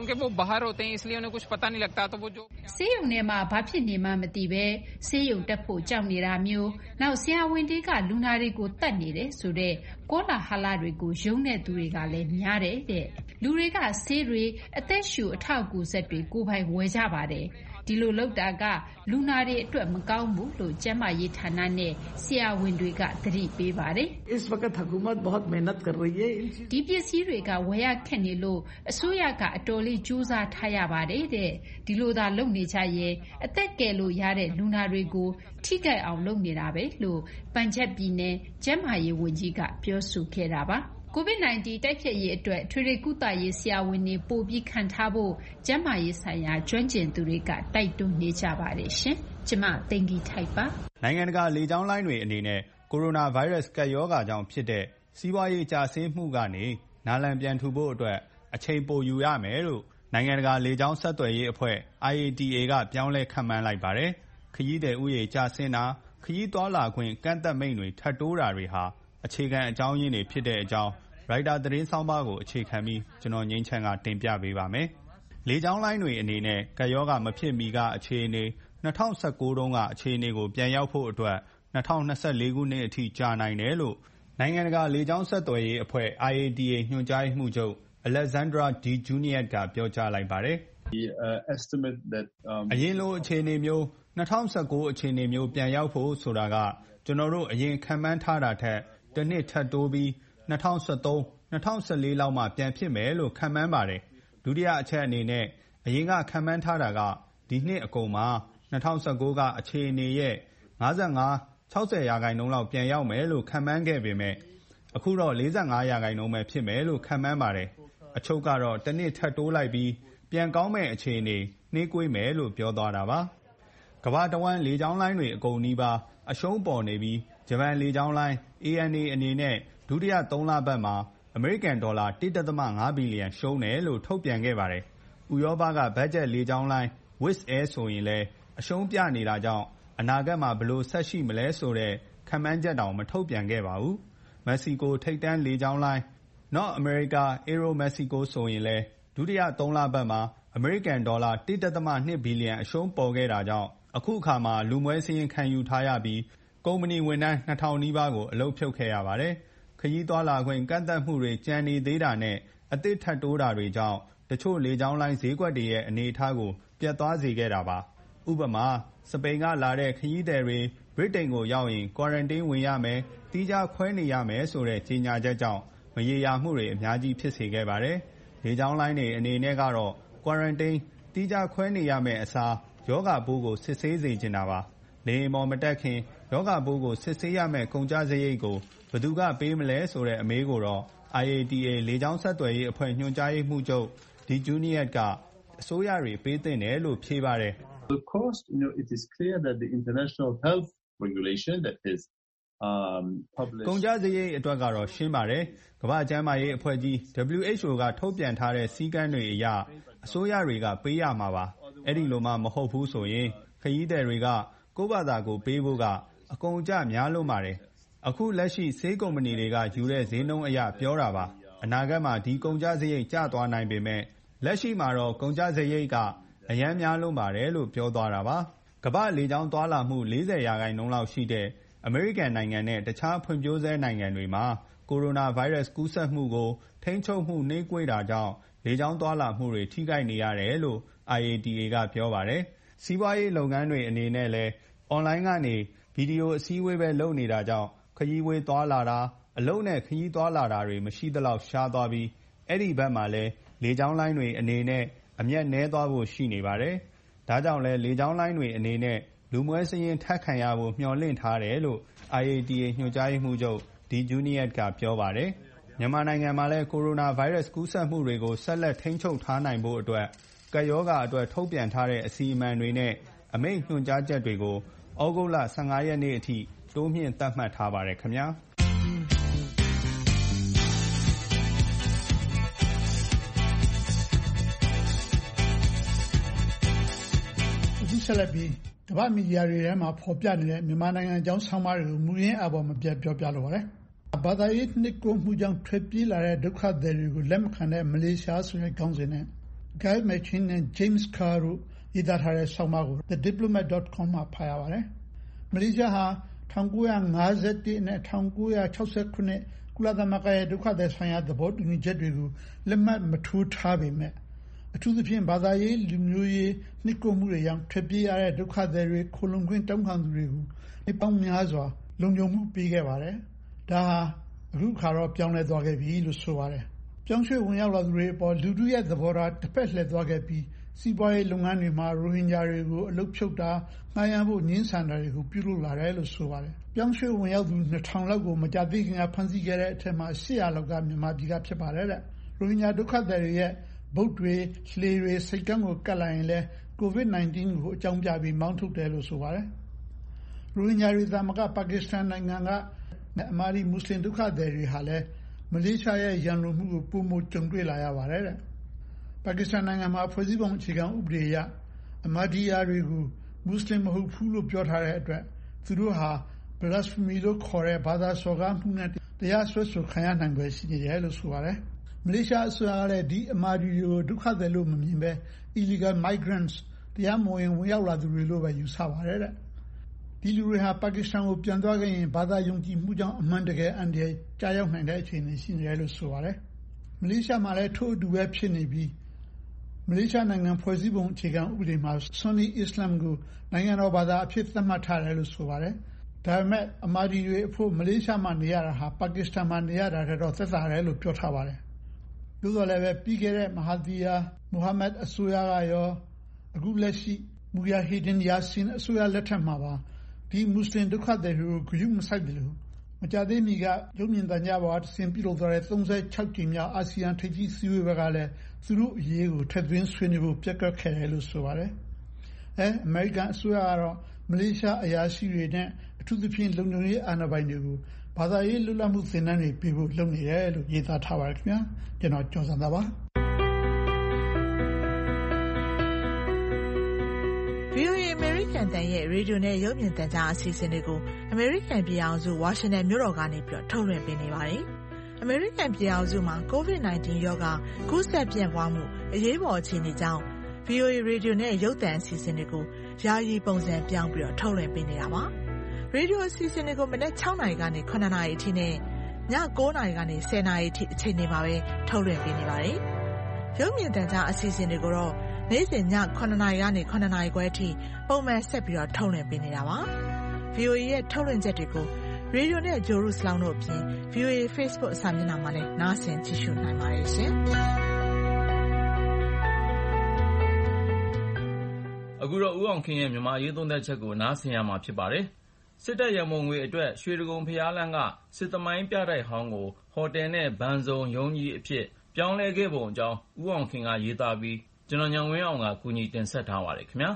ဆေးရုံထဲမှာဘာဖြစ်နေမှမသိပဲဆေးရုံတက်ဖို့ကြောက်နေတာမျိုးနောက်ဆရာဝန်တွေကလူနာတွေကိုတတ်နေတယ်ဆိုတဲ့ကောလာဟလတွေကိုယုံတဲ့သူတွေကလည်းများတယ်တဲ့။လူတွေကဆေးတွေအသက်ရှူအထောက်အကူဆက်တွေကိုယ်ပိုင်ဝယ်ကြပါတယ်။ဒီလိုလုပ်တာကလူနာတွေအတွက်မကောင်းဘူးလို့ကျန်းမာရေးဌာနနဲ့ဆရာဝန်တွေကသတိပေးပါတယ်။ဒီပစ္စည်းတွေကဝယ်ရခက်နေလို့အစိုးရကအတော်လေးကြိုးစားထားရပါတယ်တဲ့။ဒီလိုသာလုပ်နေကြရင်အသက်ကယ်လို့ရတဲ့လူနာတွေကိုထိခိုက်အောင်လုပ်နေတာပဲလို့ပန်ဂျပ်ပြည်နယ်ကျန်းမာရေးဝန်ကြီးကပြောဆိုခဲ့တာပါ။ကိုဗစ် 19 တိုက်ဖျက်ရေးအတွက်ထွေထွေကုသရေးဆရာဝန်တွေပိုပြီးခန့်ထားဖို့ကျန်းမာရေးဆိုင်ရာကျွမ်းကျင်သူတွေကတိုက်တွန်းနေကြပါတယ်ရှင်။ကျမသိင်္ဂီထိုက်ပါ။နိုင်ငံတကာလေကြောင်းလိုင်းတွေအနေနဲ့ကိုရိုနာဗိုင်းရပ်စ်ကပ်ရောဂါကြောင့်ဖြစ်တဲ့စီးပွားရေးကျဆင်းမှုကနေနာလန်ပြန်ထူဖို့အတွက်အချိန်ပိုယူရမယ်လို့နိုင်ငံတကာလေကြောင်းဆက်သွယ်ရေးအဖွဲ့ I A T A ကပြောင်းလဲခန့်မှန်းလိုက်ပါတယ်။ခရီးသည်ဥယေကျဆင်းတာခရီးသွားလာခွင့်ကန့်သတ်မိန့်တွေထပ်တိုးတာတွေဟာအခြေခံအကြောင်းရင်းတွေဖြစ်တဲ့အကြောင်းရိုက်တာသတင်းဆောင်းပါးကိုအခြေခံပြီးကျွန်တော်ငိမ့်ချမ်းကတင်ပြပေးပါမယ်။လေကြောင်းလိုင်းတွေအနေနဲ့ကပ်ရောဂါမဖြစ်မီကအခြေအနေ၂၀၁၉တုန်းကအခြေအနေကိုပြန်ရောက်ဖို့အတွက်၂၀၂၄ခုနှစ်အထိကြာနိုင်တယ်လို့နိုင်ငံတကာလေကြောင်းဆက်သွယ်ရေးအဖွဲ့ I A T A ညွှန်ကြားရေးမှူးချုပ် Alexandra De Juniat ကပြောကြားလိုက်ပါတယ်။အရင်လိုအခြေအနေမျိုး၂၀၁၉အခြေအနေမျိုးပြန်ရောက်ဖို့ဆိုတာကကျွန်တော်တို့အရင်ခန့်မှန်းထားတာထက်တစ်နှစ်ထပ်တိုးပြီး၂၀၁၃-၂၀၁၄လောက်မှပြန်ဖြစ်မယ်လို့ခန့်မှန်းပါတယ်။ဒုတိယအချက်အနေနဲ့အရင်ကခန့်မှန်းထားတာကဒီနှစ်အကုန်မှာ၂၀၁၉ကအခြေအနေရဲ့၅၅-၆၀ရာခိုင်နှုန်းလောက်ပြန်ရောက်မယ်လို့ခန့်မှန်းခဲ့ပေမဲ့အခုတော့၄၅ရာခိုင်နှုန်းပဲဖြစ်မယ်လို့ခန့်မှန်းပါတယ်။အချုပ်ကတော့တစ်နှစ်ထပ်တိုးလိုက်ပြီးပြန်ကောင်းမဲ့အခြေအနေနှေးကွေးမယ်လို့ပြောသွားတာပါ။ကမ္ဘာတဝန်းလေကြောင်းလိုင်းတွေအကုန်နီးပါးအရှုံးပေါ်နေပြီးဂျပန်လေကြောင်းလိုင်း A N A အနေနဲ့ဒုတိယသုံးလပတ်မှာအမေရိကန်ဒေါ်လာ တစ်ဒသမငါးဘီလီယံရှုံးတယ်လို့ထုတ်ပြန်ခဲ့ပါတယ်။ဥရောပကဘတ်ဂျက်လေကြောင်းလိုင်း Wizz Air ဆိုရင်လည်းအရှုံးပြနေတာကြောင့်အနာဂတ်မှာဘယ်လိုဆက်ရှိမလဲဆိုတဲ့ခန့်မှန်းချက်တောင်မထုတ်ပြန်ခဲ့ပါဘူး။မက္ကဆီကိုထိပ်တန်းလေကြောင်းလိုင်း North America Aeromexico ဆိုရင်လည်းဒုတိယသုံးလပတ်မှာအမေရိကန်ဒေါ်လာ တစ်ဒသမနှစ်ဘီလီယံအရှုံးပေါ်ခဲ့တာကြောင့်အခုအခါမှာလူမွဲစာရင်းခံယူထားရပြီးကုမ္ပဏီဝန်ထမ်းနှစ်ထောင်နီးပါးကိုအလုပ်ဖြုတ်ခဲ့ရပါတယ်။ခရီးသွားလာခွင့်ကန့်သတ်မှုတွေကျန်နေသေးတာနဲ့အသစ်ထပ်တိုးတာတွေကြောင့်တချို့လေကြောင်းလိုင်းဈေးကွက်တွေရဲ့အနေအထားကိုပျက်သွားစေခဲ့တာပါ။ဥပမာစပိန်ကလာတဲ့ခရီးသည်တွေဗြိတိန်ကိုရောက်ရင်ကွာရန်တင်းဝင်ရမယ်၊သီးခြားခွဲနေရမယ်ဆိုတဲ့ကြေညာချက်ကြောင့်မရေရာမှုတွေအများကြီးဖြစ်စေခဲ့ပါတယ်။လေကြောင်းလိုင်းတွေအနေနဲ့ကတော့ကွာရန်တင်းသီးခြားခွဲနေရမယ့်အစားရောဂါပိုးကိုစစ်ဆေးစေချင်တာပါ။လေယာဉ်ပေါ်မတက်ခင်ရောဂါပိုးကိုစစ်ဆေးရမယ့်ကုန်ကျစရိတ်ကိုဘယ်သူကပေးမလဲဆိုတဲ့အမေးကိုတော့ I A T A လေကြောင်းဆက်သွယ်ရေးအဖွဲ့ညွှန်ကြားရေးမှူးချုပ် De Juniat ကအစိုးရတွေပေးသင့်တယ်လို့ဖြေပါတယ်။ The cost, you know, it is clear that the international health regulation that is um published ကုန်ကျစရိတ်အတွက်ကတော့ရှင်းပါတယ်။ကမ္ဘာ့ကျန်းမာရေးအဖွဲ့ကြီး W H O ကထုတ်ပြန်ထားတဲ့စည်းကမ်းတွေအရအစိုးရတွေကပေးရမှာပါ။အဲ့ဒီလိုမှမဟုတ်ဘူးဆိုရင်ခရီးသည်တွေကကိုယ့်ဘာသာကိုပေးဖို့ကအကုန်အကျများလွန်းပါတယ်။အခုလက်ရှိဆေးကုမ္ပဏီတွေကယူတဲ့ဈေးနှုန်းအရပြောတာပါ။အနာဂတ်မှာဒီကုန်ကျစရိတ်ကျသွားနိုင်ပေမဲ့လက်ရှိမှာတော့ကုန်ကျစရိတ်ကအရန်များလွန်းပါတယ်လို့ပြောသွားတာပါ။ကမ္ဘာ့လေကြောင်းသွားလာမှု၄၀ရာခိုင်နှုန်းလောက်ရှိတဲ့အမေရိကန်နိုင်ငံနဲ့တခြားဖွံ့ဖြိုးဆဲနိုင်ငံတွေမှာကိုရိုနာဗိုင်းရပ်စ်ကူးစက်မှုကိုထိန်းချုပ်မှုနှေးကွေးတာကြောင့်လေကြောင်းသွားလာမှုတွေထိခိုက်နေရတယ်လို့ I A T A ကပြောပါတယ်။စီးပွားရေးလုပ်ငန်းတွေအနေနဲ့လည်းအွန်လိုင်းကနေဗီဒီယိုအစည်းအဝေးပဲလုပ်နေတာကြောင့်ခရီးဝေးသွားလာတာအလုပ်နဲ့ခရီးသွားလာတာတွေမရှိသလောက်ရှားသွားပြီးအဲ့ဒီဘက်မှာလည်းလေကြောင်းလိုင်းတွေအနေနဲ့အမျက်နှဲသွားဖို့ရှိနေပါတယ်။ဒါကြောင့်လည်းလေကြောင်းလိုင်းတွေအနေနဲ့လူမွဲစရင်ထက်ခံရဖို့မျှော်လင့်ထားတယ်လို့ I A T A ညွှန်ကြားရေးမှူးချုပ်ဒီဂျူနီယက်ကပြောပါတယ်။မြန်မာနိုင်ငံမှာလည်းကိုရိုနာဗိုင်းရပ်စ်ကူးစက်မှုတွေကိုဆက်လက်ထိန်းချုပ်ထားနိုင်ဖို့အတွက်ကပ်ရောဂါအတွက်ထုတ်ပြန်ထားတဲ့အစီအမံတွေနဲ့အမိန့်ညွှန်ကြားချက်တွေကိုဩဂုတ်လ၁၅ရက်နေ့အထိတိုးမြင့်သတ်မှတ်ထားပါတယ်ခင်ဗျာဆက်လက်ပြီးတပတ်မီဒီယာတွေထဲမှာဖော်ပြနေတဲ့မြန်မာနိုင်ငံအကြောင်းဆောင်းပါးတွေကိုမူရင်းအပေါ်မပြတ်ပြောပြလိုပါတယ်။ဘာသာရေးနှစ်ကိုမှုကြောင့်ထွက်ပြေးလာတဲ့ဒုက္ခသည်တွေကိုလက်မခံတဲ့မလေးရှားဆိုတဲ့ခေါင်းစဉ်နဲ့ Guy Machin နဲ့ James Carr တို့ရေးသားထားတဲ့ဆောင်းပါးကို the diplomat dot com မှာဖတ်ရပါတယ်။မလေးရှားဟာ၁၉၅၁နဲ့၁၉၆ခုကုလသမဂ္ဂရဲ့ဒုက္ခသည်ဆိုင်ရာသဘောတူညီချက်တွေကိုလက်မှတ်မထိုးထားပေမဲ့အထူးသဖြင့်ဘာသာရေးလူမျိုးရေးနှိကွမှုတွေကြောင့်ထွက်ပြေးရတဲ့ဒုက္ခသည်တွေခိုလုံခွင့်တောင်းခံသူတွေကိုအပေါင်းများစွာလုံခြုံမှုပေးခဲ့ပါတယ်။ဒါဟာအခုခါတော့ပြောင်းလဲသွားခဲ့ပြီလို့ဆိုပါတယ်။ပြောင်းရွှေ့ဝင်ရောက်လာသူတွေအပေါ်လူထုရဲ့သဘောထားတစ်ဖက်လှည့်သွားခဲ့ပြီးစီးပွားရေးလုပ်ငန်းတွေမှာရိုဟင်ဂျာတွေကိုအလုပ်ဖြုတ်တာငှားရမ်းဖို့ညှင်းဆန်တာတွေကိုပြုလုပ်လာတယ်လို့ဆိုပါတယ်။ပြောင်းရွှေ့ဝင်ရောက်သူနှစ်ထောင်လောက်ကိုမကြသေးခင်ကဖမ်းဆီးခဲ့တဲ့အထက်မှာ၈ရာလောက်ကမြန်မာပြည်ကဖြစ်ပါတယ်တဲ့။ရိုဟင်ဂျာဒုက္ခသည်တွေရဲ့ဘုတ်တွေလှေတွေစိတ်ကမ်းကိုကတ်လိုက်ရင်လဲ ကိုဗစ်၁၉ ကိုအကြောင်းပြပြီးမောင်းထုတ်တယ်လို့ဆိုပါတယ်။ရိုဟင်ဂျာတွေသာမကပါကစ္စတန်နိုင်ငံကအမာရီမွတ်စလင်ဒုက္ခသည်တွေဟာလည်းမလေးရှားရဲ့ရန်လိုမှုကိုပုံမကြုံတွေ့လာရပါတယ်တဲ့။ပါကစ္စတန်နိုင်ငံမှာဖွဲ့စည်းပုံအခြေခံဥပဒေအရအမာဒီယာတွေကိုမွတ်စလင်မဟုတ်ဘူးလို့ပြောထားတဲ့အတွက်သူတို့ဟာ blasphemy လို့ခေါ်တဲ့ဘာသာစော်ကားမှုနဲ့တရားစွဲဆိုခံရနိုင်ွယ်ရှိနေတယ်လို့ဆိုပါတယ်။မလေးရှားအစိုးရကလည်းဒီအမာဒီတွေကိုဒုက္ခသည်လို့မမြင်ပဲ illegal migrants တရားမဝင်ဝင်ရောက်လာသူတွေလို့ပဲယူဆပါတယ်တဲ့ဒီလူတွေဟာပါကစ္စတန်ကိုပြန်သွားခဲ့ရင်ဘာသာယုံကြည်မှုကြောင့်အမှန်တကယ်အန္တရာယ်ကြားရောက်နိုင်တဲ့အခြေအနေရှိနေတယ်လို့ဆိုပါတယ်မလေးရှားမှာလည်းထို့အတူပဲဖြစ်နေပြီးမလေးရှားနိုင်ငံဖွဲ့စည်းပုံအခြေခံဥပဒေမှာ Sunni Islam ကိုနိုင်ငံတော်ဘာသာအဖြစ်သတ်မှတ်ထားတယ်လို့ဆိုပါတယ်ဒါပေမဲ့အမာဒီတွေအဖို့မလေးရှားမှာနေရတာဟာပါကစ္စတန်မှာနေရတာတော့သက်သာတယ်လို့ပြောထားပါတယ်သို့တော်လည်းပဲပြီးခဲ့တဲ့မဟာသီယာမိုဟာမက်အစိုးရကရောအခုလက်ရှိမူယာဟီဒင်ယာဆင်အစိုးရလက်ထက်မှာပါဒီမွတ်စလင်ဒုက္ခသည်တွေကိုဂရုမစိုက်တယ်လို့မကြသေးမီကရုပ်မြင်သံကြားပေါ်အစဉ်ပြုလုပ်သွားတဲ့၃၆ကြိမ်မြောက်အာဆီယံထိပ်သီးစည်းဝေးပွဲကလည်းသူတို့အရေးကိုထပ်သွင်းဆွေးနွေးဖို့ပြက်ကခဲ့တယ်လို့ဆိုပါတယ်။အဲအမေရိကန်အစိုးရကတော့မလေးရှားအရာရှိတွေနဲ့အထူးသဖြင့်လုံခြုံရေးအာဏာပိုင်တွေကိုဘာသာရေးလွတ်လပ်မှုသင်တန်းတွေပေးဖို့လုပ်နေတယ်လို့ရေးသားထားပါတယ်ခင်ဗျာ။ကျွန်တော်ကျော်စံသာပါ။ဗွီအိုအေ American တန်ရဲ့ရေဒီယိုနဲ့ရုပ်မြင်သံကြားအစီအစဉ်တွေကို American ပြည်အောင်စု Washington မြို့တော်ကနေပြီးတော့ထုတ်လွှင့်ပေးနေပါတယ်။ American ပြည်အောင်စုမှာ ကိုဗစ်၁၉ ရောဂါကူးစက်ပြန့်ပွားမှုအရေးပေါ်အခြေအနေကြောင့် ဗွီအိုအေ ရေဒီယိုနဲ့ရုပ်သံအစီအစဉ်တွေကိုယာယီပုံစံပြောင်းပြီးတော့ထုတ်လွှင့်ပေးနေတာပါ။ရေဒီယိုအစီအစဉ်တွေကိုမနက်၆နာရီကနေ၇နာရီအထိနဲ့ည၉နာရီကနေ၁၀နာရီအထိအချိန်တွေမှာပဲထုတ်လွှင့်ပေးနေပါတယ်။ရုပ်မြင်သံကြားအစီအစဉ်တွေကိုတော့နေ့စဉ်ည၇နာရီကနေ၇နာရီခွဲအထိပုံမှန်ဆက်ပြီးတော့ထုတ်လွှင့်ပေးနေတာပါ။ ဗီအိုအေ ရဲ့ထုတ်လွှင့်ချက်တွေကိုရေဒီယိုနဲ့ဂျိုရုစလောင်းတို့အပြင် ဗီအိုအေ Facebook အစာမျက်နှာမှာလည်းနားဆင်ကြည့်ရှုနိုင်ပါတယ်ရှင်။အခုတော့ဦးအောင်ခင်ရဲ့မြန်မာရေးသုံးသက်ချက်ကိုနားဆင်ရမှာဖြစ်ပါတယ်။စစ်တပ်ရန်ပုံငွေအတွက်ရွှေဒဂုံဖျားလမ်းကစစ်သမိုင်းပြတိုက်ဟောင်းကိုဟိုတယ်နဲ့ဘဏ်စုံရုံးကြီးအဖြစ်ပြောင်းလဲခဲ့ပုံအကြောင်းဦးအောင်ခင်ကရေးသားပြီးကျွန်တော်ညောင်ဝင်းအောင်ကကူညီတင်ဆက်ထားပါတယ်ခင်ဗျာ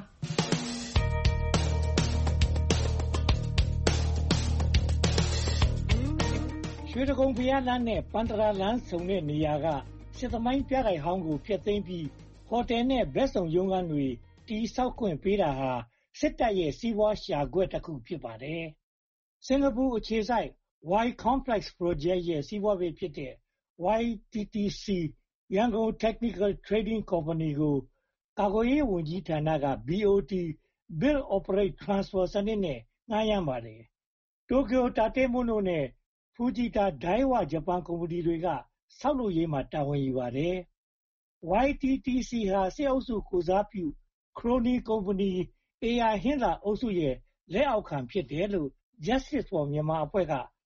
ရွှေဒဂုံဖျားလမ်းနဲ့ပန္တရာလမ်းဆုံတဲ့နေရာကစစ်သမိုင်းပြတိုက်ဟောင်းကိုဖျက်သိမ်းပြီးဟိုတယ်နဲ့ဘက်စုံရုံးခန်းတွေတီးဆောက်ခွင့်ပေးတာဟာစစ်တပ်ရဲ့စီးပွားရှာကွက်တစ်ခုဖြစ်ပါတယ်စင်ကာပူအခြေစိုက် Y Complex Project ရဲ့စီးပွားရေးဖြစ်တဲ့ Y T T C Yangon Technical Trading Company ကိုကာကွယ်ရေးဝန်ကြီးဌာနက B O T Build Operate Transfer စနစ်နဲ့ငှားရမ်းပါတယ်တိုကျိုတာတေမွန်နိုနဲ့ဖူဂျီတာဒိုင်းဝဂျပန်ကုမ္ပဏီတွေကဆောက်လုပ်ရေးမှာတာဝန်ယူပါတယ် Y T T C ဟာစစ်အုပ်စုကိုစားပြုခရိုနီကုမ္ပဏီ A I ဟင်းသာအုပ်စုရဲ့လက်အောက်ခံဖြစ်တယ်လို့ Justice for Myanmar အဖွဲ့က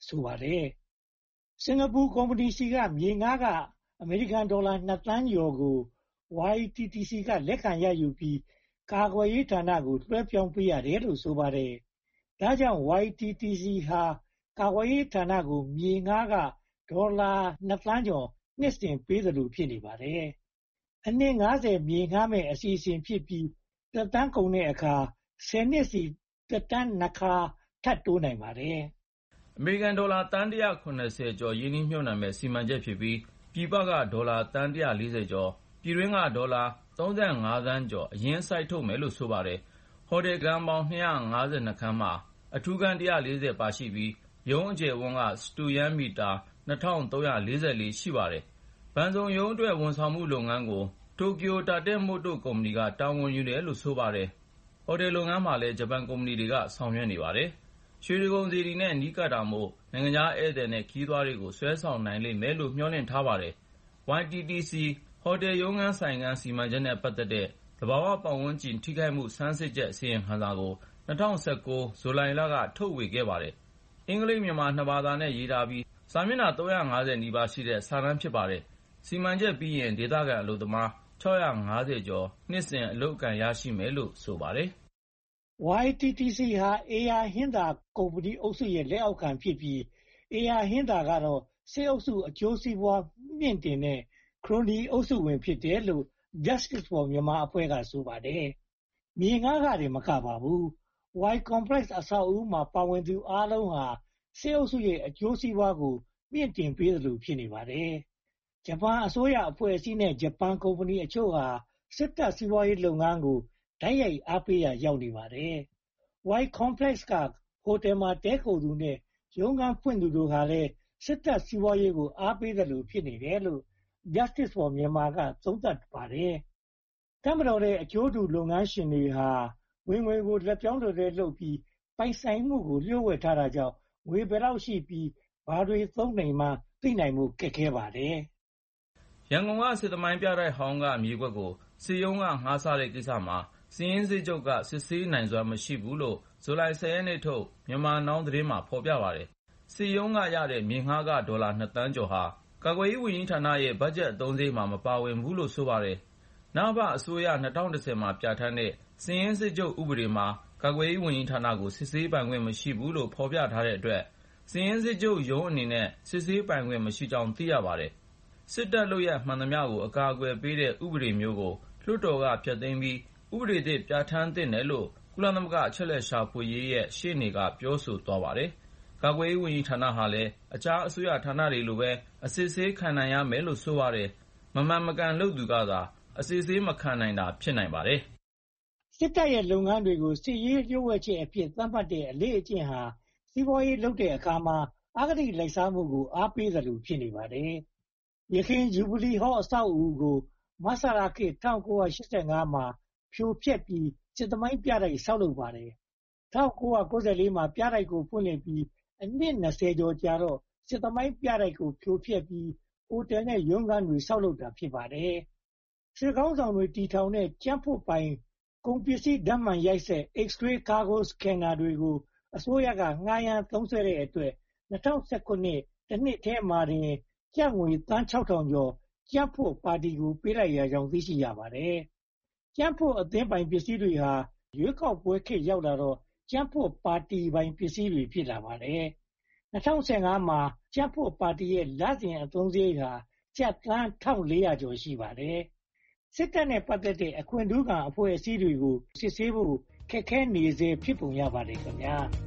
ဆိုပါတယ်။စင်ကာပူကုမ္ပဏီဆီကမြေငှားကအမေရိကန်ဒေါ်လာနှစ်သန်းကျော်ကို ဝါ အီ တီ တီ စီ ကလက်ခံရယူပြီးကာကွယ်ရေးဌာနကိုလွှဲပြောင်းပေးရတယ်လို့ဆိုပါတယ်။ဒါကြောင့် ဝါ အီ တီ တီ စီ ဟာကာကွယ်ရေးဌာနကိုမြေငှားကဒေါ်လာနှစ်သန်းကျော်နှစ်စဉ်ပေးသလိုဖြစ်နေပါတယ်။အနှစ်ငါးဆယ်မြေငှားမဲ့အစီအစဉ်ဖြစ်ပြီးသက်တမ်းကုန်တဲ့အခါဆယ်နှစ်စီသက်တမ်းနှစ်ခါထပ်တိုးနိုင်ပါတယ်။အမေရိကန်ဒေါ်လာသန်းတစ်ရာခုနှစ်ဆယ်ကျော်ရင်းနှီးမြှုပ်နှံမဲ့စီမံချက်ဖြစ်ပြီးပြည်ပကဒေါ်လာသန်းတစ်ရာလေးဆယ်ကျော်ပြည်တွင်းကဒေါ်လာသုံးဆယ့်ငါးသန်းကျော်အရင်စိုက်ထုတ်မယ်လို့ဆိုပါတယ်။ဟိုတယ်ခန်းပေါင်းနှစ်ရာငါးဆယ်နှစ်ခန်းမှာအထူးခန်းတစ်ရာလေးဆယ်ပါရှိပြီးရုံးအကျယ်ဝန်းကစတုရန်းမီတာနှစ်ထောင်သုံးရာလေးဆယ်လေးရှိပါတယ်။ဘဏ်စုံရုံးအတွက်ဝန်ဆောင်မှုလုပ်ငန်းကိုတိုကျိုတာတက်မို့တိုကုမ္ပဏီကတာဝန်ယူတယ်လို့ဆိုပါတယ်။ဟိုတယ်လုပ်ငန်းမှာလည်းဂျပန်ကုမ္ပဏီတွေကဆောင်ရွက်နေပါတယ်။ရွှေတိဂုံစေတီနဲ့နီးကပ်တာမို့နိုင်ငံခြားဧည့်သည်နဲ့ခရီးသွားတွေကိုဆွဲဆောင်နိုင်လိမ့်မယ်လို့မျှော်လင့်ထားပါတယ်။ ဝိုင် တီ တီ စီ ဟိုတယ်ရုံးခန်းဆိုင်ခန်းစီမံချက်နဲ့ပတ်သက်တဲ့သဘာဝပတ်ဝန်းကျင်ထိခိုက်မှုဆန်းစစ်ချက်အစီရင်ခံစာကို၂၀၁၉ဇူလိုင်လကထုတ်ဝေခဲ့ပါတယ်။အင်္ဂလိပ်မြန်မာနှစ်ဘာသာနဲ့ရေးထားပြီးစာမျက်နှာသုံးရာငါးဆယ်နီးပါးရှိတဲ့စာတမ်းဖြစ်ပါတယ်။စီမံချက်ပြီးရင်ဒေသခံအလုပ်သမားခြောက်ရာငါးဆယ်ကျော်နှစ်စဉ်အလုပ်အကိုင်ရရှိမယ်လို့ဆိုပါတယ်။ ဝါ အီ တီ တီ စီ ဟာအေအာဟင်္သာကုမ္ပဏီအုပ်စုရဲ့လက်အောက်ခံဖြစ်ပြီးအေအာဟင်္သာကတော့စစ်အုပ်စုအကျိုးစီးပွားမြင့်တင်တဲ့ခရိုနီအုပ်စုဝင်ဖြစ်တယ်လို့ Justice for Myanmar အဖွဲ့ကဆိုပါတယ်။မြေငှားခတွေမကပါဘူး။ Y Complex အဆောက်အဦမှာပါဝင်သူအားလုံးဟာစစ်အုပ်စုရဲ့အကျိုးစီးပွားကိုမြင့်တင်ပေးသလိုဖြစ်နေပါတယ်။ဂျပန်အစိုးရအဖွဲ့အစည်းနဲ့ဂျပန်ကုမ္ပဏီအချို့ဟာစစ်တပ်စီးပွားရေးလုပ်ငန်းကိုတိုက်ရိုက်အားပေးရာရောက်နေပါတယ်။ Y Complex ကဟိုတယ်မှာတည်းခိုသူနဲ့ရုံးခန်းဖွင့်သူတို့ဟာလည်းစစ်တပ်စီးပွားရေးကိုအားပေးသလိုဖြစ်နေတယ်လို့ Justice for Myanmar ကသုံးသပ်ပါတယ်။တပ်မတော်ရဲ့အကျိုးတူလုပ်ငန်းရှင်တွေဟာဝင်ငွေကိုလက်ပြောင်းလက်လဲလုပ်ပြီးပိုင်ဆိုင်မှုကိုလျှို့ဝှက်ထားတာကြောင့်ငွေဘယ်လောက်ရှိပြီးဘာတွေသုံးနေမှသိနိုင်မှုခက်ခဲပါတယ်။ရန်ကုန်ကစစ်သမိုင်းပြတိုက်ဟောင်းကမြေကွက်ကိုစစ်ရုံးကငှားစားတဲ့ကိစ္စမှာစာရင်းစစ်ချုပ်ကစစ်ဆေးနိုင်စွမ်းမရှိဘူးလို့ဇူလိုင်ဆယ်ရက်နေ့ထုတ်မြန်မာနောင်းသတင်းမှာဖော်ပြပါတယ်။စစ်ရုံးကရတဲ့မြေငှားခဒေါ်လာနှစ်သန်းကျော်ဟာကာကွယ်ရေးဝန်ကြီးဌာနရဲ့ဘတ်ဂျက်အသုံးစရိတ်မှာမပါဝင်ဘူးလို့ဆိုပါတယ်။နအဖအစိုးရ၂၀၁၀မှာပြဋ္ဌာန်းတဲ့စာရင်းစစ်ချုပ်ဥပဒေမှာကာကွယ်ရေးဝန်ကြီးဌာနကိုစစ်ဆေးပိုင်ခွင့်မရှိဘူးလို့ဖော်ပြထားတဲ့အတွက်စာရင်းစစ်ချုပ်ရုံးအနေနဲ့စစ်ဆေးပိုင်ခွင့်မရှိကြောင်းသိရပါတယ်။စစ်တပ်လုပ်ရပ်မှန်သမျှကိုအကာအကွယ်ပေးတဲ့ဥပဒေမျိုးကိုလွှတ်တော်ကဖျက်သိမ်းပြီးဥပဒေသစ်ပြဋ္ဌာန်းသင့်တယ်လို့ကုလသမဂ္ဂအချက်အလက်ရှာဖွေရေးရဲ့ရှေ့နေကပြောဆိုသွားပါတယ်။ကာကွယ်ရေးဝန်ကြီးဌာနဟာလည်းအခြားအစိုးရဌာနတွေလိုပဲအစစ်ဆေးခံနိုင်ရမယ်လို့ဆိုပါတယ်။မမှန်မကန်လုပ်သူကသာအစစ်ဆေးမခံနိုင်တာဖြစ်နိုင်ပါတယ်။စစ်တပ်ရဲ့လုပ်ငန်းတွေကိုစစ်ရေးလျှို့ဝှက်ချက်အဖြစ်သတ်မှတ်တဲ့အလေ့အကျင့်ဟာစီးပွားရေးလုပ်တဲ့အခါမှာအဂတိလိုက်စားမှုကိုအားပေးသလိုဖြစ်နေပါတယ်။ယခင်ဂျူဘလီဟောအဆောက်အဦကိုမဆလာခေတ်၁၉၈၅မှာဖြိုဖျက်ပြီးစစ်သမိုင်းပြတိုက်ဆောက်လုပ်ပါတယ်။၁၉၉၄မှာပြတိုက်ကိုဖွင့်လှစ်ပြီးအနှစ်၂၀ကျော်ကြာတော့စစ်သမိုင်းပြတိုက်ကိုဖြိုဖျက်ပြီးဟိုတယ်နဲ့ရုံးခန်းတွေဆောက်လုပ်တာဖြစ်ပါတယ်။စစ်ကောင်းဆောင်တွေတီထောင်တဲ့ကြံ့ဖွတ်ပိုင်ကုန်ပစ္စည်းဓာတ်မှန်ရိုက်စက် X-ray cargo scanner တွေကိုအစိုးရကငှားရမ်းသုံးစွဲတဲ့အတွက်၂၀၁၇တနှစ်ထဲမှာတင်ကျပ်ငွေသန်းခြောက်ထောင်ကျော်ကြံ့ဖွတ်ပါတီကိုပေးလိုက်ရကြောင်းသိရှိရပါတယ်။ကြံ့ဖွတ်အသင်းပိုင်ပစ္စည်းတွေဟာရွေးကောက်ပွဲခေတ်ရောက်လာတော့ကြံ့ဖွတ်ပါတီပိုင်ပစ္စည်းတွေဖြစ်လာပါတယ်။၂၀၁၅မှာကြံ့ဖွတ်ပါတီရဲ့လစဉ်အသုံးစရိတ်ဟာကျပ်သန်း၁၄၀၀ကျော်ရှိပါတယ်။စစ်တပ်နဲ့ပတ်သက်တဲ့အခွင့်ထူးခံအဖွဲ့အစည်းတွေကိုစစ်ဆေးဖို့ခက်ခဲနေစေဖြစ်ပုံရပါတယ်ခင်ဗျာ။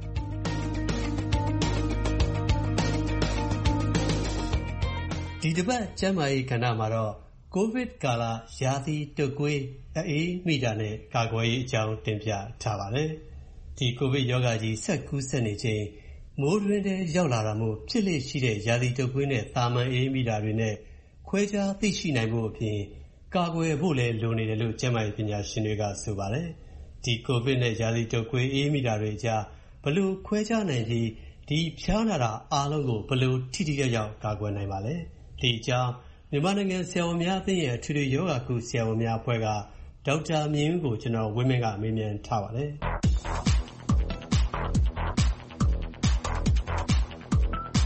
ဒီတစ်ပတ်ကျန်းမာရေးကဏ္ဍမှာတော့ကိုဗစ်ကာလရာသီတုပ်ကွေးအအေးမိတာနဲ့ကာကွယ်ရေးအကြောင်းတင်ပြထားပါတယ်။ဒီကိုဗစ်ရောဂါကြီးဆက်ကူးဆက်နေချိန်မိုးတွင်းထဲရောက်လာတာမို့ဖြစ်လေ့ရှိတဲ့ရာသီတုပ်ကွေးနဲ့သာမန်အေးမိတာတွေနဲ့ခွဲခြားသိရှိနိုင်ဖို့အပြင်ကာကွယ်ဖို့လည်းလိုနေတယ်လို့ကျန်းမာရေးပညာရှင်တွေကဆိုပါတယ်။ဒီကိုဗစ်နဲ့ရာသီတုပ်ကွေးအေးမိတာတွေကြားဘယ်လိုခွဲခြားနိုင်ပြီးဒီဖျားနာတာအားလုံးကိုဘယ်လိုထိထိရောက်ရောက်ကာကွယ်နိုင်ပါလဲ။ဒီအကြောင်းမြန်မာနိုင်ငံဆရာဝန်များအသင်းရဲ့အထွေထွေရောဂါကုဆရာဝန်များအဖွဲ့ကဒေါက်တာမြင့်ဦးကိုကျွန်တော်ဝင်းမင်းကမေးမြန်းထားပါတယ်။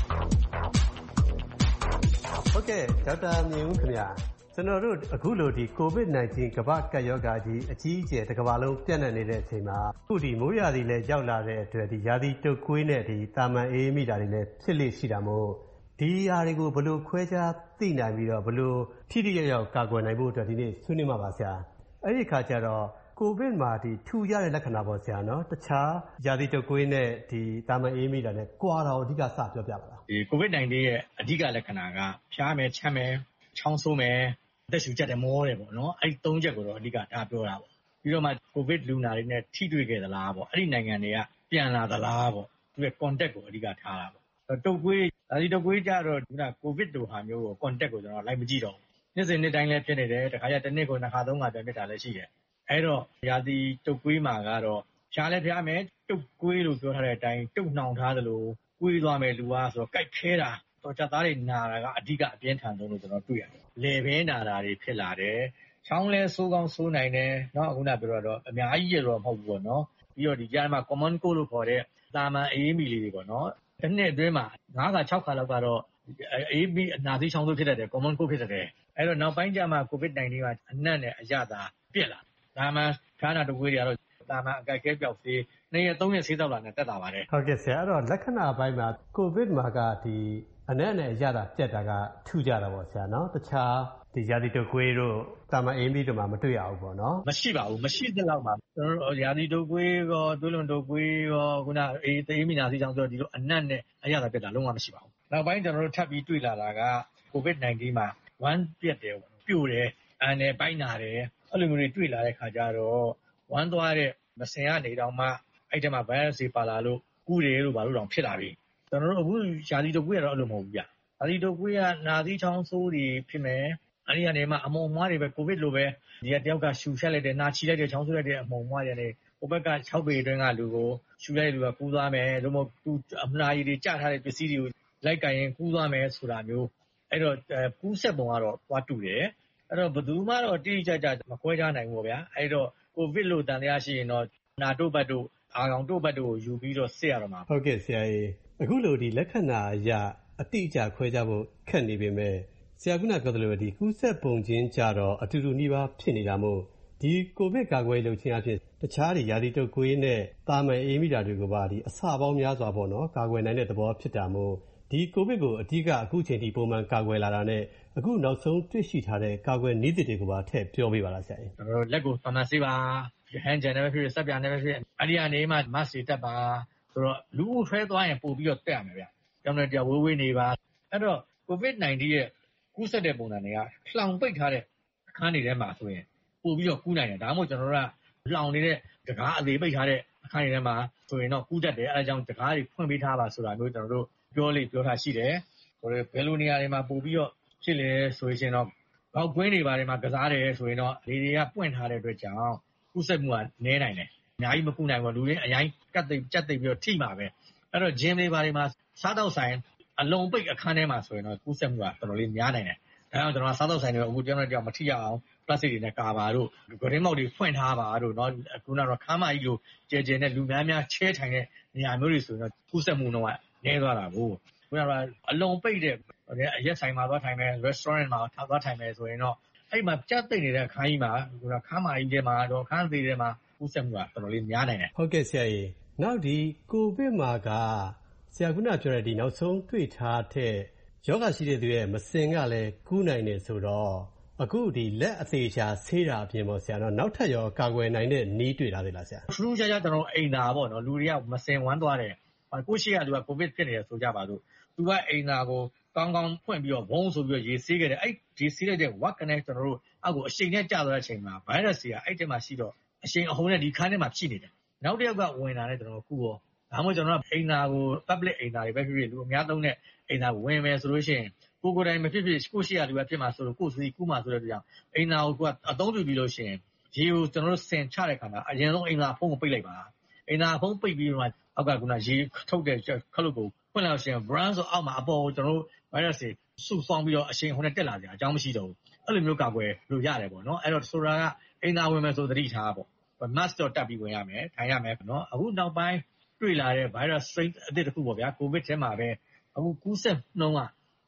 ဟုတ်ကဲ့ဒေါက်တာမြင့်ဦးခင်ဗျာကျွန်တော်တို့အခုလိုဒီ ကိုဗစ်-၁၉ ကမ္ဘာ့ကပ်ရောဂါကြီးအကြီးအကျယ်တစ်ကမ္ဘာလုံးပြန့်နှံ့နေတဲ့အချိန်မှာအခုဒီမိုးရာသီလည်းရောက်လာတဲ့အတွက်ဒီရာသီတုပ်ကွေးနဲ့ဒီတာမန်အေးမိတာတွေလည်းဖြစ်လေရှိတာမို့ဒီຢာတွေကိုဘယ်လိုခွဲခြားသိနိုင်ပြီးတော့ဘယ်လိုထိထိရောက်ရောက်ကာကွယ်နိုင်ဖို့အတွက်ဒီနေ့ဆွေးနွေးမှာပါဆရာအဲ့ဒီခါကျတော့ကိုဗစ်မှာဒီထူရတဲ့လက္ခဏာပေါ့ဆရာနော်တခြားရာသီတုပ်ကွေးနဲ့ဒီတာမန်အေးမိတာနဲ့ကွာတာကိုအဓိကစပြောပြပါလားဒီ ကိုဗစ်-၁၉ ရဲ့အဓိကလက္ခဏာကဖျားမယ်ချမ်းမယ်ချောင်းဆိုးမယ်အသက်ရှူကျပ်တယ်မောတယ်ပေါ့နော်အဲ့ဒီသုံးချက်ကိုတော့အဓိကဒါပြောတာပေါ့ပြီးတော့မှကိုဗစ်လူနာတွေနဲ့ထိတွေ့ခဲ့သလားပေါ့အဲ့ဒီနိုင်ငံတွေကပြန်လာသလားပေါ့သူရဲ့ contact ကိုအဓိကထားတာပေါ့တုပ်ကွေးဒါဒီတုပ်ကွေးကြတော့ခုနကိုဗစ်လိုဟာမျိုးကို contact ကိုကျွန်တော်လိုက်မကြည့်တော့ဘူးနေ့စဉ်နေ့တိုင်းလည်းဖြစ်နေတယ်တခါကျတစ်နေ့ကိုနှစ်ခါသုံးခါပြန်ဖြစ်တာလည်းရှိတယ်အဲ့တော့ရာသီတုပ်ကွေးမှာကတော့ဖျားလည်းဖျားမယ်တုပ်ကွေးလို့ပြောထားတဲ့အတိုင်းတုပ်နှောင်ထားသလိုကွေးသွားမယ်လူကဆိုတော့ကြိုက်ခဲတာတော့ချက်သားတွေနာတာကအဓိကအပြင်းထန်ဆုံးလို့ကျွန်တော်တွေ့ရတယ်။လေဘဲနာတာတွေဖြစ်လာတယ်။ချောင်းလဲဆိုးကောင်းဆိုးနိုင်တယ်။နော်အခုနပြောတော့အများကြီးရတော့မဟုတ်ဘူးပေါ့နော်။ပြီးတော့ဒီကြားမှာ common cold လို့ခေါ်တဲ့တာမန်အေးမီလေးတွေပေါ့နော်။တစ်နှစ်အတွင်းမှာငါးခါခြောက်ခါလောက်ကတော့အေးမီအနာသီးချောင်းဆိုးဖြစ်တတ်တယ် common cold ဖြစ်တတ်တယ်။အဲ့တော့နောက်ပိုင်းကျမှ ကိုဗစ်-၁၉ ကအနက်နဲ့အရသာပြက်လာ။ဒါမှခါနာတကွေးတွေကတော့တာမန်အကြိုက်ခဲပြောက်သေးနှစ်ရက်သုံးရက်ဆေးတောက်လာနဲ့တက်တာပါတယ်ဟုတ်ကဲ့ဆရာအဲ့တော့လက္ခဏာပိုင်းမှာကိုဗစ်မှာကဒီအနက်နဲ့အရသာပြက်တာကထူးကြတာပေါ့ဆရာနော်တခြားဒီရာသီတုပ်ကွေးတို့တာမန်အေးမိတို့မှာမတွေ့ရဘူးပေါ့နော်မရှိပါဘူးမရှိတဲ့လောက်မှာကျွန်တော်တို့ရာသီတုပ်ကွေးရောသွေးလွန်တုပ်ကွေးရောခုနအေးသေးမိနာစီချောင်းဆိုတော့ဒီလိုအနက်နဲ့အရသာပြက်တာလုံးဝမရှိပါဘူးနောက်ပိုင်းကျွန်တော်တို့ထပ်ပြီးတွေ့လာတာကကိုဗစ်-၁၉ မှာဝမ်းပြက်တယ်ပြိုတယ်အန်တယ်ပိုင်းနာတယ်အဲ့လိုမျိုးတွေတွေ့လာတဲ့ခါကျတော့ဝမ်းသွားတဲ့မစင်ကနေတော့မှအဲ့ထဲမှာ virus တွေပါလာလို့ကူးတယ်လို့ဘာလို့တောင်ဖြစ်လာပြီကျွန်တော်တို့အခုရာသီတုပ်ကွေးကတော့အဲ့လိုမဟုတ်ဘူးဗျရာသီတုပ်ကွေးကနာသီးချောင်းဆိုးတွေဖြစ်မယ်အဲ့ဒီကနေမှအမုံမွားတွေပဲကိုဗစ်လိုပဲဒီကတယောက်ကရှူရှက်လိုက်တယ်နာချီလိုက်တယ်ချောင်းဆိုးလိုက်တဲ့အမုံမွားတွေကနေဟိုဘက်က၆ပေအတွင်းကလူကိုရှူလိုက်တဲ့လူကကူးသွားမယ်လို့မဟုတ်သူအမနာကြီးတွေကြားထားတဲ့ပစ္စည်းတွေကိုလိုက်ကင်ရင်ကူးသွားမယ်ဆိုတာမျိုးအဲ့တော့ကူးဆက်ပုံကတော့သွားတူတယ်အဲ့တော့ဘယ်သူမှတော့တိတိကျကျမခွဲခြားနိုင်ဘူးပေါ့ဗျာအဲ့တော့ကိုဗစ်လို့တန်တရားရှိရင်တော့နာတို့ဘတ်တို့အာကောင်တို့ဘတ်တို့ကိုယူပြီးတော့စစ်ရတော့မှာဟုတ်ကဲ့ဆရာကြီးအခုလိုဒီလက္ခဏာအရအတိအကျခွဲခြားဖို့ခက်နေပေမဲ့ဆရာကပြောသလိုဒီကူးဆက်ပုံချင်းကြတော့အတူတူနှီးပါဖြစ်နေတာမို့ဒီကိုဗစ်ကာကွယ်လုပ်ခြင်းအဖြစ်တခြားတွေရာသီတုပ်ကွေးနဲ့တာမန်အေးမိတာတွေကိုပါဒီအစပေါင်းများစွာပေါ့နော်ကာကွယ်နိုင်တဲ့သဘောဖြစ်တာမို့ဒီကိုဗစ်ကိုအဓိကအခုချိန်ထိပုံမှန်ကာကွယ်လာတာနဲ့အခုနောက်ဆုံးတွေ့ရှိထားတဲ့ကာကွယ်နည်းသစ်တွေကိုပါထည့်ပြောပေးပါလားဆရာကြီးကျွန်တော်လက်ကိုသမာဆေးပါဟန်ဂျန်နဲ့ပဲဖြစ်ဖြစ်စပ်ပြာနဲ့ပဲဖြစ်အဲ့ဒီကနေမှ mask တွေတက်ပါဆိုတော့လူဦးထွဲသွားရင်ပို့ပြီးတော့တက်ရမယ်ဗျ။ကြောင်တဲ့တရားဝေးဝေးနေပါအဲ့တော့ ကိုဗစ်-၁၉ ရဲ့ကူးစက်တဲ့ပုံစံတွေကလှောင်ပိတ်ထားတဲ့အခန်းတွေထဲမှာဆိုရင်ပို့ပြီးတော့ကူးနိုင်တယ်ဒါမှမဟုတ်ကျွန်တော်တို့ကလှောင်နေတဲ့တကားအသေးပိတ်ထားတဲ့အခန်းတွေထဲမှာဆိုရင်တော့ကူးတတ်တယ်အဲဒါကြောင့်တကားတွေဖွင့်ပေးထားပါဆိုတာမျိုးကျွန်တော်တို့ပြောလေပြောထားရှိတယ်ဆိုတော့ဘယ်လိုနေရာတွေမှာပို့ပြီးတော့ဖြစ်လဲဆိုရင်တော့ဘောက်ကွင်းတွေဘာတွေမှာကစားတယ်ဆိုရင်တော့လေတွေကပွင့်ထားတဲ့အတွက်ကြောင့်ကူးစက်မှုကနည်းနိုင်တယ်အများကြီးမကူနိုင်ဘူးလူတွေအရင်ကတ်သိကြက်သိပြီးတော့ထိမှာပဲအဲ့တော့ဂျင်းတွေဘာတွေမှာစားတော့ဆိုင်အလုံးပိတ်အခန်းထဲမှာဆိုရင်တော့ကူးစက်မှုကတော်တော်လေးများနိုင်တယ်ဒါကြောင့်ကျွန်တော်စားတော့ဆိုင်တွေအခုကျွန်တော်တို့မထိရအောင်ပလတ်စတစ်တွေနဲ့ကာပါတို့ဂရင်းမောက်တွေဖွင့်ထားပါတို့เนาะခုနကတော့ခါးမကြီးလိုကျဲကျဲနဲ့လူများများချဲထိုင်တဲ့နေရာမျိုးတွေဆိုရင်တော့ကူးစက်မှုတော့နည်းသွားတာကိုခုနကအလုံးပိတ်တဲ့အရက်ဆိုင်မှာသွားထိုင်မယ် restaurant မှာသွားထိုင်မယ်ဆိုရင်တော့အဲ့မှာကြက်သိနေတဲ့ခါးကြီးမှာခုနခါးမကြီးထဲမှာတော့ခန်းသေးထဲမှာကူးစက်မှုကတော်တော်လေးများနိုင်တယ်ဟုတ်ကဲ့ဆရာကြီးနောက်ဒီကိုဗစ်မှာကဆရာကပြောတဲ့ဒီနောက်ဆုံးတွေ့ထားတဲ့ယောဂရှိတဲ့သူရဲ့မစင်ကလည်းကူးနိုင်တယ်ဆိုတော့အခုဒီလက်အသေးချာဆေးတာအပြင်ပေါ့ဆရာတော့နောက်ထပ်ရောကာကွယ်နိုင်တဲ့နည်းတွေ့ထားသေးလားဆရာထူးခြားခြားကျွန်တော်အိမ်သာပေါ့နော်လူတွေကမစင်ဝမ်းသွားတယ်ကိုရှိကလူကကိုဗစ်ဖြစ်နေတယ်ဆိုကြပါစို့သူကအိမ်သာကိုကောင်းကောင်းဖွင့်ပြီးတော့ဘုံဆိုပြီးတော့ရေဆေးခဲ့တယ်အဲ့ရေဆေးလိုက်တဲ့ what connect ကျွန်တော်တို့အောက်ကိုအရှိန်နဲ့ကျသွားတဲ့အချိန်မှာ virus တွေကအဲ့ထဲမှာရှိတော့အရှိန်အဟုန်နဲ့ဒီခန်းထဲမှာဖြစ်နေတယ်နောက်တစ်ယောက်ကဝင်လာတဲ့ကျွန်တော်ကူရောဒါမှမဟုတ်ကျွန်တော်ကအိမ်သာကို public အိမ်သာတွေပဲဖြစ်ဖြစ်လူအများသုံးတဲ့အိမ်သာဝင်မယ်ဆိုလို့ရှိရင်ကိုကိုယ်တိုင်မဖြစ်ဖြစ်ကိုရှိရလူပဲဖြစ်မှာဆိုတော့ကိုစီကူးမှာဆိုတဲ့ကြောင့်အိမ်သာကိုကအသုံးပြုပြီးလို့ရှိရင်ရေကိုကျွန်တော်တို့ဆင်ချတဲ့ခါမှာအရင်ဆုံးအိမ်သာဖုံးကိုပိတ်လိုက်ပါအိမ်သာဖုံးပိတ်ပြီးတော့အောက်ကကရေထုတ်တဲ့ခလုတ်ကိုဖွင့်လိုက်ရှင် brand ဆိုအောက်မှာအပေါ်ကိုကျွန်တော်တို့ virus တွေစုဆောင်းပြီးတော့အရှိန်ဟိုနဲ့တက်လာကြအကြောင်းမရှိတော့ဘူးအဲ့လိုမျိုးကာကွယ်လို့ရတယ်ပေါ့နော်အဲ့တော့ဆိုတာကအိမ်သာဝင်မယ်ဆိုသတိထားပေါ့ mask တော့တက်ပြီးဝင်ရမယ်ထိုင်ရမယ်နော်အခုနောက်ပိုင်းတွေ့လာတဲ့ virus strain အသစ်တစ်ခုပေါ့ဗျာ covid ထဲမှာပဲအခုကူးစက်နှုန်းက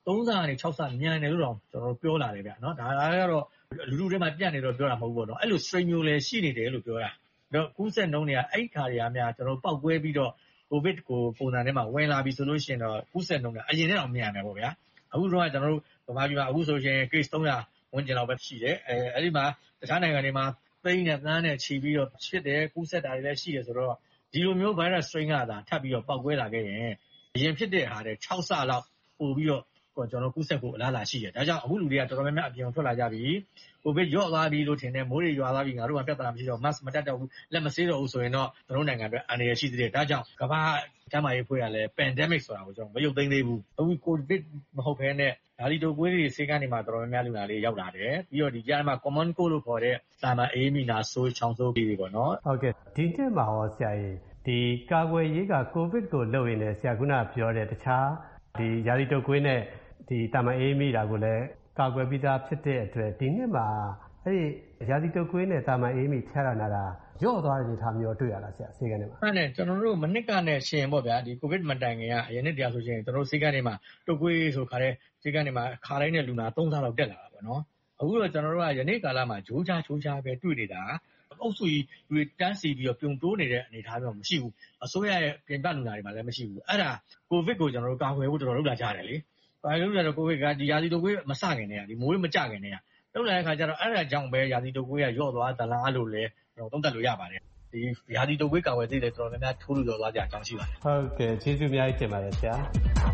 သုံးဆကနေခြောက်ဆမြန်တယ်လို့တော့ကျွန်တော်တို့ပြောလာတယ်ဗျနော်ဒါကတော့လူလူတွေမှာပြန့်နေတော့ပြောတာမဟုတ်ဘူးပေါ့နော်အဲ့လို strain မျိုးလည်းရှိနေတယ်လို့ပြောတာတော့ကူးစက်နှုန်းတွေကအဲ့ခါတွေကများကျွန်တော်တို့ပောက်ကွဲပြီးတော့ COVID ကိုပုံစံထဲမှာဝင်လာပြီဆိုလို့ရှိရင်တော့ကူးစက်နှုန်းကအရင်နဲ့တော့မြန်တယ်ပေါ့ဗျာအခုတော့ကျွန်တော်တို့ဗမာပြည်မှာအခုဆိုရင် case သုံးရာဝန်းကျင်လောက်ပဲရှိတယ်အဲအဲ့ဒီမှာတခြားနိုင်ငံတွေမှာသိန်းနဲ့သန်းနဲ့ချီပြီးတော့ဖြစ်တယ်ကူးစက်တာတွေလည်းရှိတယ်ဆိုတော့ဒီလိုမျိုး virus strain ကသာထပ်ပြီးတော့ပောက်ကွဲလာခဲ့ရင်အရင်ဖြစ်တဲ့ဟာတွေခြောက်ဆလောက်ပို့ပြီးတော့ကျွန်တော်ကူးစက်ဖို့အလားအလာရှိတယ်ဒါကြောင့်အခုလူတွေကတော်တော်များများအပြင်ထွက်လာကြပြီကိုဗစ်ရော့သွားပြီလို့ထင်တယ်မိုးတွေရွာသွားပြီငါတို့ကပြဿနာမရှိတော့ mask မတတ်တော့ဘူးလက်မဆေးတော့ဘူးဆိုရင်တော့ကျွန်တော်နိုင်ငံအတွက်အန္တရာယ်ရှိသေးတယ်ဒါကြောင့်ကမ္ဘာ့ကျန်းမာရေးဖွဲ့ကလည်း pandemic ဆိုတာကိုကျွန်တော်မရုပ်သိမ်းသေးဘူးအခုကိုဗစ်မဟုတ်ဘဲနဲ့ဒါလီတိုကွေးတွေဆေးကနေမှတော်တော်များများလူနာလေးရောက်လာတယ်ပြီးတော့ဒီကြားမှာ common cold လို့ခေါ်တဲ့စာမအေးမိနာဆိုးချောင်းဆိုးပြီးတွေပေါ့နော်ဟုတ်ကဲ့ဒီနှစ်မှာဟောဆရာကြီးဒီကာကွယ်ရေးကကိုဗစ်ကိုလုပ်ရင်လည်းဆရာကပြောတဲ့တခြားဒီရာသီတုပ်ကွေးနဲ့ဒီတာမအေးမိတာကိုလည်းကာကွယ်ပြီးသားဖြစ်တဲ့အတွက်ဒီနှစ်မှာအဲ့ဒီရာသီတုပ်ကွေးနဲ့တာမအေးမိဖျားရနာတာရော့သွားတဲ့အနေအထားမျိုးတွေ့ရလားဆရာဆေးကနေမှာအဲ့နဲ့ကျွန်တော်တို့မနစ်ကနဲ့ရှင်ပေါ့ဗျာဒီကိုဗစ်မတိုင်ခင်ကအရင်နှစ်တည်းဆိုရှင်ကျွန်တော်တို့ဆေးကနေမှာတုပ်ကွေးဆိုခါတဲ့ဆေးကနေမှာခါတိုင်းနဲ့လူနာသုံးဆလောက်တက်လာတာပေါ့နော်အခုတော့ကျွန်တော်တို့ကယနေ့ကာလမှာဂျိုးချားချိုးချားပဲတွေ့နေတာအုပ်စုကြီးတွေတန်းစီပြီးတော့ပြုံတိုးနေတဲ့အနေအထားမျိုးမရှိဘူးအစိုးရရဲ့ပြင်ပလူနာတွေမှာလည်းမရှိဘူးအဲ့ဒါကိုဗစ်ကိုကျွန်တော်တို့ကာကွယ်ဖို့တော်တော်လုပ်လာကြတယ်လေဘာလို့လဲဆိုတော့ကိုဗစ်ကဒီရာသီတုပ်ကွေးမစခင်နေရဒီမိုးမကြခင်နေရလောက်လာတဲ့ခါကျတော့အဲ့ဒါကြောင့်ပဲရာသီတုပ်ကွေးကရော့သွားသလားလို့လည်းကျွန်တော်သုံးသပ်လို့ရပါတယ်ဒီရာသီတုပ်ကွေးကာကွယ်သေးတယ်တော်တော်များများထိုးလို့ရောသွားကြအကြောင်းရှိပါတယ်ဟုတ်ကဲ့ကျေးဇူးအများကြီးတင်ပါတယ်ဆရာ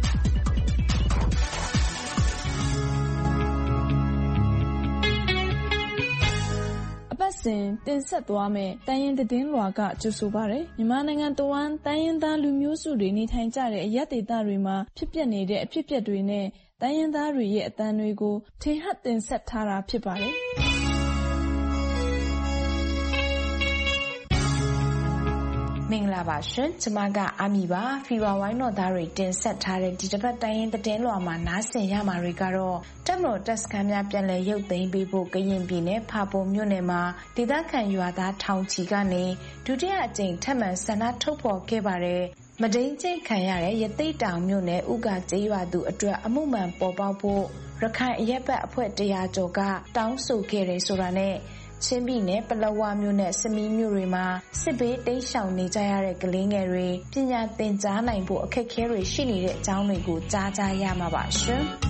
စဉ်တင်ဆက်သွားမယ်တိုင်းရင်းသတင်းလွှာကကြိုဆိုပါရယ်မြန်မာနိုင်ငံတဝန်းတိုင်းရင်းသားလူမျိုးစုတွေနေထိုင်ကြတဲ့အရပ်ဒေသတွေမှာဖြစ်ပျက်နေတဲ့အဖြစ်အပျက်တွေနဲ့တိုင်းရင်းသားတွေရဲ့အသံတွေကိုထင်ဟပ်တင်ဆက်ထားတာဖြစ်ပါတယ်မင်္ဂလာပါရှင်ကျွန်မကအာမီပါဖီဝါဝိုင်းတော်သားတွေတင်ဆက်ထားတဲ့ဒီတစ်ပတ်တိုင်းရင်းသတင်းလွှာမှာနားဆင်ရမှာတွေကတော့တက်မတော်တပ်စခန်းများပြန်လည်ရုပ်သိမ်းပေးဖို့ကရင်ပြည်နယ်ဖာပုံမြို့နယ်မှာဒေသခံရွာသားထောင်ချီကနေဒုတိယအကြိမ်ထပ်မံဆန္ဒထုတ်ဖော်ခဲ့ပါတယ်မဒိန်ကျိတ်ခံရတဲ့ရသိတ်တောင်မြို့နယ်ဥကကျေးရွာသူအတွက်အမှုမှန်ပေါ်ပေါက်ဖို့ရခိုင်အရက်ဘတ်အဖွဲ့တရာကျော်ကတောင်းဆိုခဲ့တယ်ဆိုတာနဲ့ချင်းပြည်နယ်ပလက်ဝမြို့နဲ့စမီးမြို့တွေမှာစစ်ဘေးတိမ်းရှောင်နေကြရတဲ့ကလေးငယ်တွေပညာသင်ကြားနိုင်ဖို့အခက်အခဲတွေရှိနေတဲ့အကြောင်းတွေကိုကြားကြရမှာပါရှင်။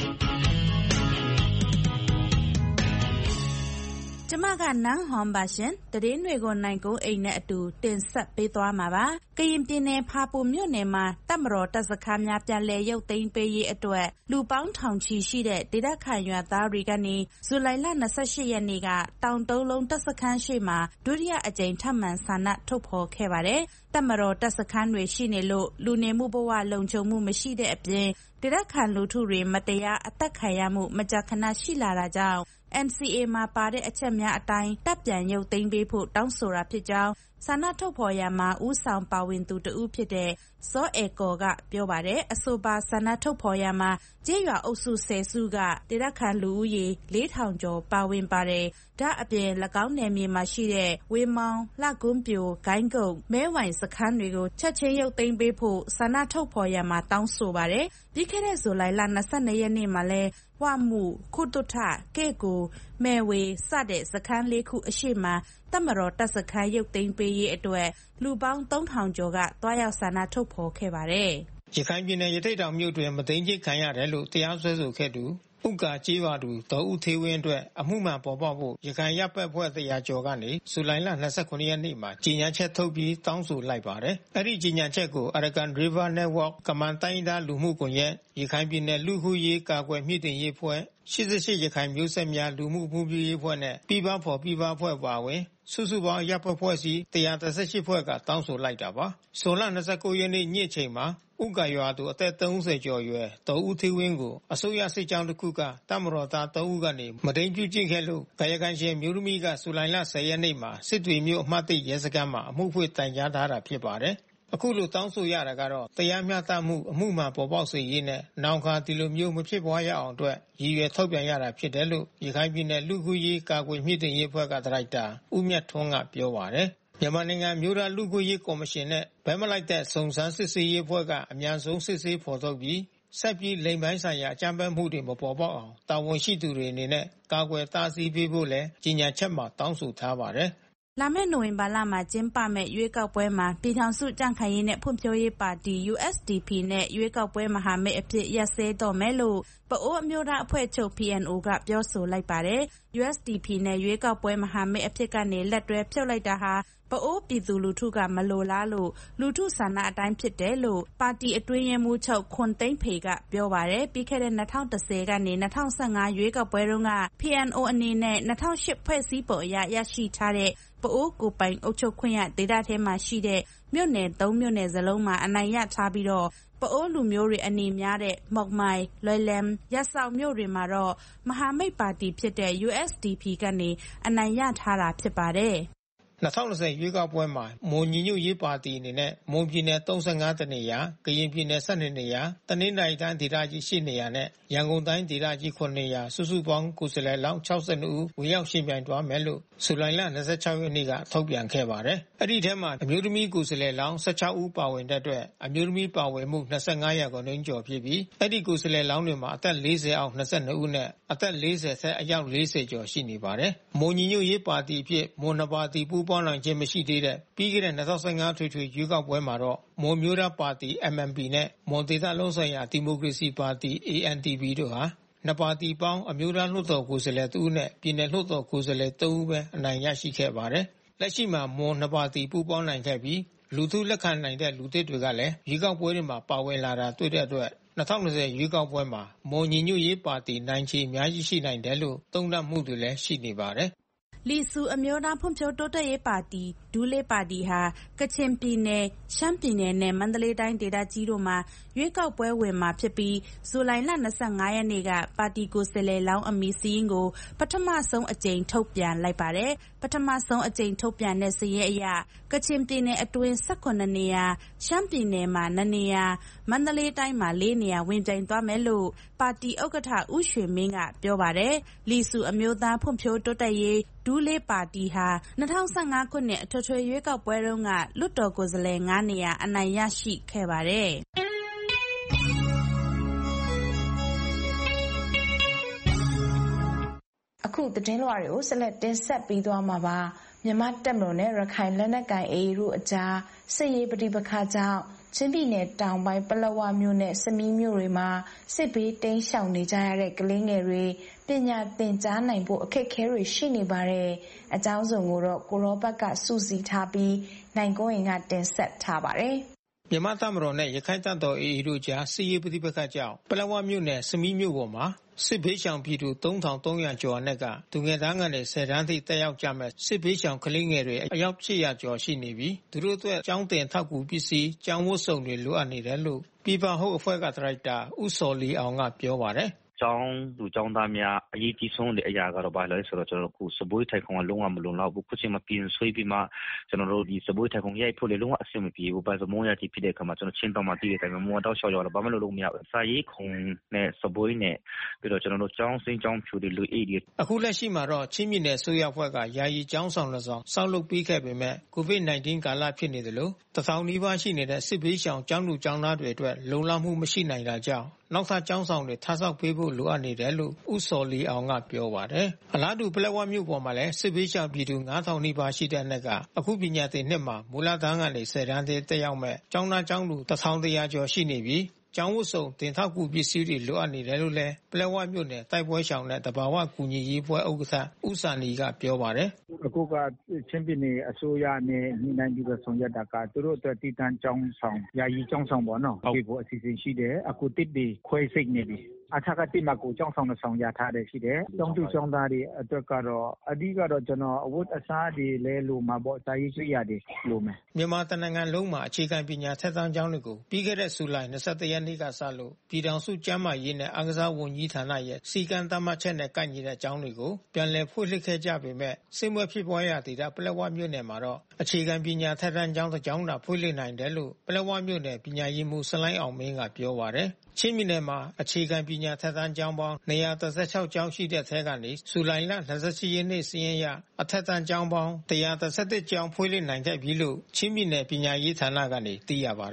ကျမကနန်းဟွန်ပါရှင်တည်င်းတွေကိုနိုင်ကုန်းအိမ်နဲ့အတူတင်ဆက်ပေးသွားမှာပါကရင်ပြည်နယ်ဖာပုံမြို့နယ်မှာတပ်မတော်တပ်စခန်းများပြန်လည်ရုပ်သိမ်းပေးရေးအတွက်လူပေါင်းထောင်ချီရှိတဲ့ဒေသခံရွာသားတွေကနေဇူလိုင်လ၂၈ရက်နေ့ကတောင်တုံးလုံးတပ်စခန်းရှိမှာဒုတိယအကြိမ်ထပ်မံဆန္ဒထုတ်ဖော်ခဲ့ပါတယ်တပ်မတော်တပ်စခန်းတွေရှိနေလို့လူနေမှုဘဝလုံခြုံမှုမရှိတဲ့အပြင်ဒေသခံလူထုတွေမတရားအသက်ခံရမှုမကြာခဏရှိလာတာကြောင့်N C A မှာပါတဲ့အချက်များအတိုင်းတပ်ပြန်ရုပ်သိမ်းပေးဖို့တောင်းဆိုတာဖြစ်ကြောင်းဆန္ဒထုတ်ဖော်ရမှာဦးဆောင်ပါဝင်သူတဦးဖြစ်တဲ့စောအေကောကပြောပါတယ်အဆိုပါဆန္ဒထုတ်ဖော်ရမှာကျေးရွာအုပ်စုဆယ်စုကဒေသခံလူဦးရေလေးထောင်ကျော်ပါဝင်ပါတယ်ဒါအပြင်၎င်းနယ်မြေမှာရှိတဲ့ဝေမောင်လှကွန်းပြိုဂိုင်းကုန်းမဲဝိုင်စခန်းတွေကိုချက်ချင်းရုပ်သိမ်းပေးဖို့ဆန္ဒထုတ်ဖော်ရမှာတောင်းဆိုပါတယ်ပြီးခဲ့တဲ့ဇူလိုင်လ၂၂ရက်နေ့မှာလဲဝမှုခုတုထကဲကိုမဲဝေစတဲ့စခန်းလေးခုအရှိမတပ်မတော်တပ်စခန်းရုပ်သိမ်းပေးရေးအတွက်လူပေါင်းသုံးထောင်ကျော်ကတွားရောက်ဆန္ဒထုတ်ဖော်ခဲ့ပါတယ်ရခိုင်ပြည်နယ်ရထိတ်တောင်မြို့တွင်မသိမ်းကျခံရတယ်လို့တရားစွဲဆိုခဲ့သူဥက္ကာကျေးရွာသူဒေါ်ဦးသေးဝင်းအတွက်အမှုမှန်ပေါ်ပေါက်ဖို့ရခိုင်ရပ်ပတ်ဖွဲ့တရားကျော်ကနေဇူလိုင်လ၂၉ရက်နေ့မှာကြေညာချက်ထုတ်ပြီးတောင်းဆိုလိုက်ပါတယ်။အဲ့ဒီကြေညာချက်ကို Arakan River Network ကမန်တိုင်းသားလူမှုကွန်ရက်ရခိုင်ပြည်နယ်လူခုရေးကာကွယ်မြင့်တင်ရေးဖွဲ့ရှစ်ရှစ်ရခိုင်မျိုးဆက်များလူမှုမှုပြည်ရေးဖွဲ့နဲ့ပြည်ပဖော်ပြည်ပဖွဲ့ပါဝင်စုစုပေါင်းရပ်ပတ်ဖွဲ့စီ၁၁၈ဖွဲ့ကတောင်းဆိုလိုက်တာပါ။ဇွန်လ၂၉ရက်နေ့ညချိန်မှာဥက္ကရွာသူအသက်၃၀ကျော်ရွယ်ဒေါ်ဦးသေးဝင်းကိုအစိုးရစစ်ကြောင်းတစ်ခုကတပ်မတော်သား၃ဦးကနေမတိန်ပြုကျင့်ခဲ့လို့ကာယကံရှင်မျိုးသမီးကဇူလိုင်လ၁၀ရက်နေ့မှာစစ်တွေမြို့အမှတ်၁ရဲစခန်းမှာအမှုဖွင့်တိုင်ကြားထားတာဖြစ်ပါတယ်။အခုလိုတောင်းဆိုရတာကတော့တရားမျှတမှုအမှုမှန်ပေါ်ပေါက်စေရေးနဲ့နောင်ခါဒီလိုမျိုးမဖြစ်ပွားရအောင်အတွက်ရည်ရွယ်ထုတ်ပြန်ရတာဖြစ်တယ်လို့ရခိုင်ပြည်နယ်လူခုရေးကာကွယ်မြင့်တင်ရေးဖွဲ့ကဒါရိုက်တာဦးမြတ်ထွန်းကပြောပါတယ်။မြန်မာနိုင်ငံမျိုးသားလူ့အခွင့်အရေးကော်မရှင်နဲ့ဗဲမလိုက်တဲ့စုံစမ်းစစ်ဆေးရေးအဖွဲ့ကအမြန်ဆုံးစစ်ဆေးဖော်ထုတ်ပြီးဆက်ပြီးလိမ်ပိုင်းဆိုင်ရာအကြမ်းဖက်မှုတွေမပေါ်ပေါက်အောင်တာဝန်ရှိသူတွေအနေနဲ့ကာကွယ်တားဆီးပေးဖို့လည်းကြေညာချက်မှာတောင်းဆိုထားပါတယ်လာမယ့်နိုဝင်ဘာလမှာကျင်းပမယ့်ရွေးကောက်ပွဲမှာပြည်ထောင်စုကြံ့ခိုင်ရေးနဲ့ဖွံ့ဖြိုးရေးပါတီ U S D P နဲ့ရွေးကောက်ပွဲမဟာမိတ်အဖြစ်ရပ်စဲတော့မယ်လို့ပအိုးအမျိုးသားအဖွဲ့ချုပ် P N O ကပြောဆိုလိုက်ပါတယ်။ U S D P နဲ့ရွေးကောက်ပွဲမဟာမိတ်အဖြစ်ကနေလက်တွဲဖြုတ်လိုက်တာဟာပအိုးပြည်သူလူထုကမလိုလားလို့လူထုဆန္ဒအတိုင်းဖြစ်တယ်လို့ပါတီအတွင်းရေးမှူးချုပ်ခွန်သိန်းဖေကပြောပါတယ်။ပြီးခဲ့တဲ့၂၀၁၀ကနေ၂၀၁၅ရွေးကောက်ပွဲတုန်းက P N O အနေနဲ့၂၀၀၈ဖွဲ့စည်းပုံအရရရှိထားတဲ့ပအိုးကိုပိုင်အုပ်ချုပ်ခွင့်ရဒေသထဲမှာရှိတဲ့မြို့နယ်သုံးမြို့နယ်စလုံးမှာအနိုင်ရထားပြီးတော့ပအိုးလူမျိုးတွေအနေများတဲ့မောက်မိုင်၊လွယ်လမ်၊ရပ်စောက်မြို့တွေမှာတော့မဟာမိတ်ပါတီဖြစ်တဲ့ U S D P ကနေအနိုင်ရထားတာဖြစ်ပါတယ်။၂၀၂၀ရွေးကောက်ပွဲမှာမွန်ညီညွတ်ရေးပါတီအနေနဲ့မွန်ပြည်နယ်၃၅တနေရာ၊ကရင်ပြည်နယ်၁၂နေရာ၊တနင်္သာရီတိုင်းဒေသကြီး၈နေရာနဲ့ရန်ကုန်တိုင်းဒေသကြီး၇နေရာစုစုပေါင်းကိုယ်စားလှယ်လောင်း၆၂ဦးဝင်ရောက်ယှဉ်ပြိုင်သွားမယ်လို့ဇူလိုင်လ၂၆ရက်နေ့ကထုတ်ပြန်ခဲ့ပါတယ်။အဲဒီထဲမှာအမျိုးသမီးကိုယ်စားလှယ်လောင်း၁၆ဦးပါဝင်တဲ့အတွက်အမျိုးသမီးပါဝင်မှု၂၅ရာခိုင်နှုန်းကျော်ဖြစ်ပြီးအဲဒီကိုယ်စားလှယ်လောင်းတွေမှာအသက်၄၀အောက်၂၂ဦးနဲ့အသက်၄၀ဆက်အယောက်၄၀ကျော်ရှိနေပါတယ်။မွန်ညီညွတ်ရေးပါတီအဖြစ်မွန်နှစ်ပါတီပူးပေါင်းနိုင်ခြင်းမရှိသေးတဲ့ပြီးခဲ့တဲ့၂၀၁၅ထွေထွေရွေးကောက်ပွဲမှာတော့မွန်မျိုးသားပါတီ M M P နဲ့မွန်ဒေသလုံးဆိုင်ရာဒီမိုကရေစီပါတီ A N D P တို့ဟာနှစ်ပါတီပေါင်းအမျိုးသားလွှတ်တော်ကိုယ်စားလှယ်တဦးနဲ့ပြည်နယ်လွှတ်တော်ကိုယ်စားလှယ်သုံးဦးပဲအနိုင်ရရှိခဲ့ပါတယ်။လက်ရှိမှာမွန်နှစ်ပါတီပူးပေါင်းနိုင်ခဲ့ပြီးလူထုလက်ခံနိုင်တဲ့လူသစ်တွေကလည်းရွေးကောက်ပွဲတွေမှာပါဝင်လာတာတွေ့တဲ့အတွက်၂၀၂၀ရွေးကောက်ပွဲမှာမွန်ညီညွတ်ရေးပါတီနိုင်ခြေအများကြီးရှိနိုင်တယ်လို့သုံးသပ်မှုတွေလည်းရှိနေပါတယ်။လီဆူအမျိုးသားဖွံ့ဖြိုးတိုးတက်ရေးပါတီဒူးလေးပါတီဟာကချင်ပြည်နယ်ရှမ်းပြည်နယ်နဲ့မန္တလေးတိုင်းဒေသကြီးတို့မှာရွေးကောက်ပွဲဝင်မှာဖြစ်ပြီးဇူလိုင်လ၂၅ရက်နေ့ကပါတီကိုယ်စားလှယ်လောင်းအမည်စာရင်းကိုပထမဆုံးအကြိမ်ထုတ်ပြန်လိုက်ပါတယ်။ပထမဆုံးအကြိမ်ထုတ်ပြန်တဲ့စာရင်းအရကချင်ပြည်နယ်အတွင်း၁၇နေရာရှမ်းပြည်နယ်မှာ၂နေရာမန္တလေးတိုင်းမှာ၄နေရာဝင်ပြိုင်သွားမယ်လို့ပါတီဥက္ကဋ္ဌဦးရွှေမင်းကပြောပါတယ်။လီဆူအမျိုးသားဖွံ့ဖြိုးတိုးတက်ရေးဒူးလေးပါတီဟာ၂၀၁၅ခုနှစ်အထွေထွေရွေးကောက်ပွဲတုန်းကလွှတ်တော်ကိုယ်စားလှယ်၅နေရာအနိုင်ရရှိခဲ့ပါတယ်။အခုသတင်းလွှာတွေကိုဆက်လက်တင်ဆက်ပေးသွားမှာပါမြန်မာတပ်မတော်နဲ့ရခိုင်လက်နက်ကိုင် A A တို့အကြားစစ်ရေးပဋိပက္ခကြောင့်ချင်းပြည်နယ်တောင်ပိုင်းပလက်ဝမြို့နဲ့စမီးမြို့တွေမှာစစ်ဘေးတိမ်းရှောင်နေကြရတဲ့ကလေးငယ်တွေပညာသင်ကြားနိုင်ဖို့အခက်အခဲတွေရှိနေပါတယ်။အကြောင်းစုံကိုတော့ကိုရောဘတ်ကစူးစီးထားပြီးနိုင်ကုန်းရင်ကတင်ဆက်ထားပါတယ်။မြန်မာတပ်မတော်နဲ့ရခိုင်တပ်တော် A A တို့ကြားစစ်ရေးပဋိပက္ခကြောင့်ပလက်ဝမြို့နယ်စမီးမြို့ပေါ်မှာစစ်ဘေးရှောင်ပြည်သူသုံးထောင်သုံးရာကျော်အနက်ကသူငယ်သားကနေဆယ်တန်းထိတက်ရောက်ကြမဲ့စစ်ဘေးရှောင်ကလေးငယ်တွေအယောက်၈ရာကျော်ရှိနေပြီးသူတို့အတွက်ကျောင်းသင်ထောက်ကူပစ္စည်းကျောင်းဝတ်စုံတွေလိုအပ်နေတယ်လို့ပြည်ပဟုတ်အဖွဲ့ကဒါရိုက်တာဦးစော်လီအောင်ကပြောပါတယ်ကျောင်းသူကျောင်းသားများအရေးကြီးဆုံးတဲ့အရာကတော့ဘာလဲဆိုတော့ကျွန်တော်တို့ခုစပွေးထိုင်ခုံကလုံးဝမလုံလောက်ဘူးခုချိန်မှာပြင်ဆွေးပြီးမှကျွန်တော်တို့ဒီစပွေးထိုင်ခုံရိုက်ဖို့လေလုံးဝအဆင်မပြေဘူးဘာလို့မိုးရတိဖြစ်တဲ့အခါမှာကျွန်တော်ချင်းတောင်မှတည်တဲ့အတိုင်းမိုးတော့ရှော့ရောတော့ဘာမှလုပ်လို့မရဘူးစာရေးခုံနဲ့စပွေးနဲ့ပြီးတော့ကျွန်တော်တို့ကျောင်းစင်းကျောင်းဖြူတွေလူအိတ်တွေအခုလက်ရှိမှာတော့ချင်းပြည်နယ်ဆိုရဖွဲ့ကယာယီကျောင်းဆောင်လက်ဆောင်စောက်လုပ်ပြီးခဲ့ပေမဲ့ကိုဗစ်၁၉ကာလဖြစ်နေတယ်လို့တထောင်နီးပါးရှိနေတဲ့စစ်ဘေးရှောင်ကျောင်းသူကျောင်းသားတွေအတွက်လုံလောက်မှုမရှိနိုင်တာကြောင့်နောက်ထပ်ကျောင်းဆောင်တွေထားဆောက်ပေးဖို့လိုအပ်နေတယ်လို့ဦးစော်လီအောင်ကပြောပါတယ်။အလားတူပလက်ဝမြို့ပေါ်မှာလည်းစစ်ဘေးရှောင်ပြည်သူ၅ထောင်နီးပါးရှိတဲ့အနေကအခုပညာသင်နှစ်မှာမူလတန်းကနေဆယ်တန်းထိတက်ရောက်မဲ့ကျောင်းသားကျောင်းသူတစ်ထောင်တရာကျော်ရှိနေပြီးကျောင်းဝတ်စုံတင်ထောက်ကူပစ္စည်းတွေလိုအပ်နေတယ်လို့လည်းပလက်ဝမြို့နယ်တိုက်ပွဲရှောင်တဲ့တဘာဝကူညီရေးပွဲဥက္ကဋ္ဌဦးစာနီကပြောပါတယ်။အခုကချင်းပြည်နယ်အစိုးရနဲ့ညှိနှိုင်းပြီးတော့ဆောင်ရွက်တာကသူတို့အတွက်တည်တံ့ကျောင်းဆောင်ယာယီကျောင်းဆောင်ပေါ့နော်။ဒီကိုအစီအစဉ်ရှိတယ်အခုတစ်တွေခွဲစိတ်နေပြီ။အထက်ကတိမကိုကျောင်းဆောင်နဲ့ဆောင်ရထားတယ်ရှိတယ်။ကျောင်းသူကျောင်းသားတွေအတွက်ကတော့အဓိကတော့ကျွန်တော်အဝတ်အစားတွေလဲလိုမှာပေါ့စာရေးဆွေးရတယ်လိုမယ်။မြန်မာတနိုင်ငံလုံးမှာအခြေခံပညာထက်သန်ကျောင်းတွေကိုပြီးခဲ့တဲ့ဇူလိုင်၂၁ရက်နေ့ကစလို့ပြည်ထောင်စုကျန်းမာရေးနဲ့အားကစားဝန်ကြီးဌာနရဲ့စီကံသတ်မှတ်ချက်နဲ့ကိုက်ညီတဲ့ကျောင်းတွေကိုပြန်လည်ဖွင့်လှစ်ခဲ့ကြပေမဲ့စစ်မွေးဖြစ်ပွားရာဒေသပလက်ဝမြို့နယ်မှာတော့အခြေခံပညာထက်သန်ကျောင်းတစ်ကျောင်းသာဖွင့်လှစ်နိုင်တယ်လို့ပလက်ဝမြို့နယ်ပညာရေးမှူးစလိုင်းအောင်မင်းကပြောပါတယ်။ချင်းပြည်နယ်မှာအခြေခံပညာထက်သန်ကျောင်းပေါင်း၂၁၆ကျောင်းရှိတဲ့ထဲကနေဇူလိုင်လ၂၈ရက်နေ့စာရင်းအရအထက်တန်းကျောင်းပေါင်း၁၁၁ကျောင်းဖွင့်လှစ်နိုင်ခဲ့ပြီလို့ချင်းပြည်နယ်ပညာရေးဌာနကနေသိရပါတယ်။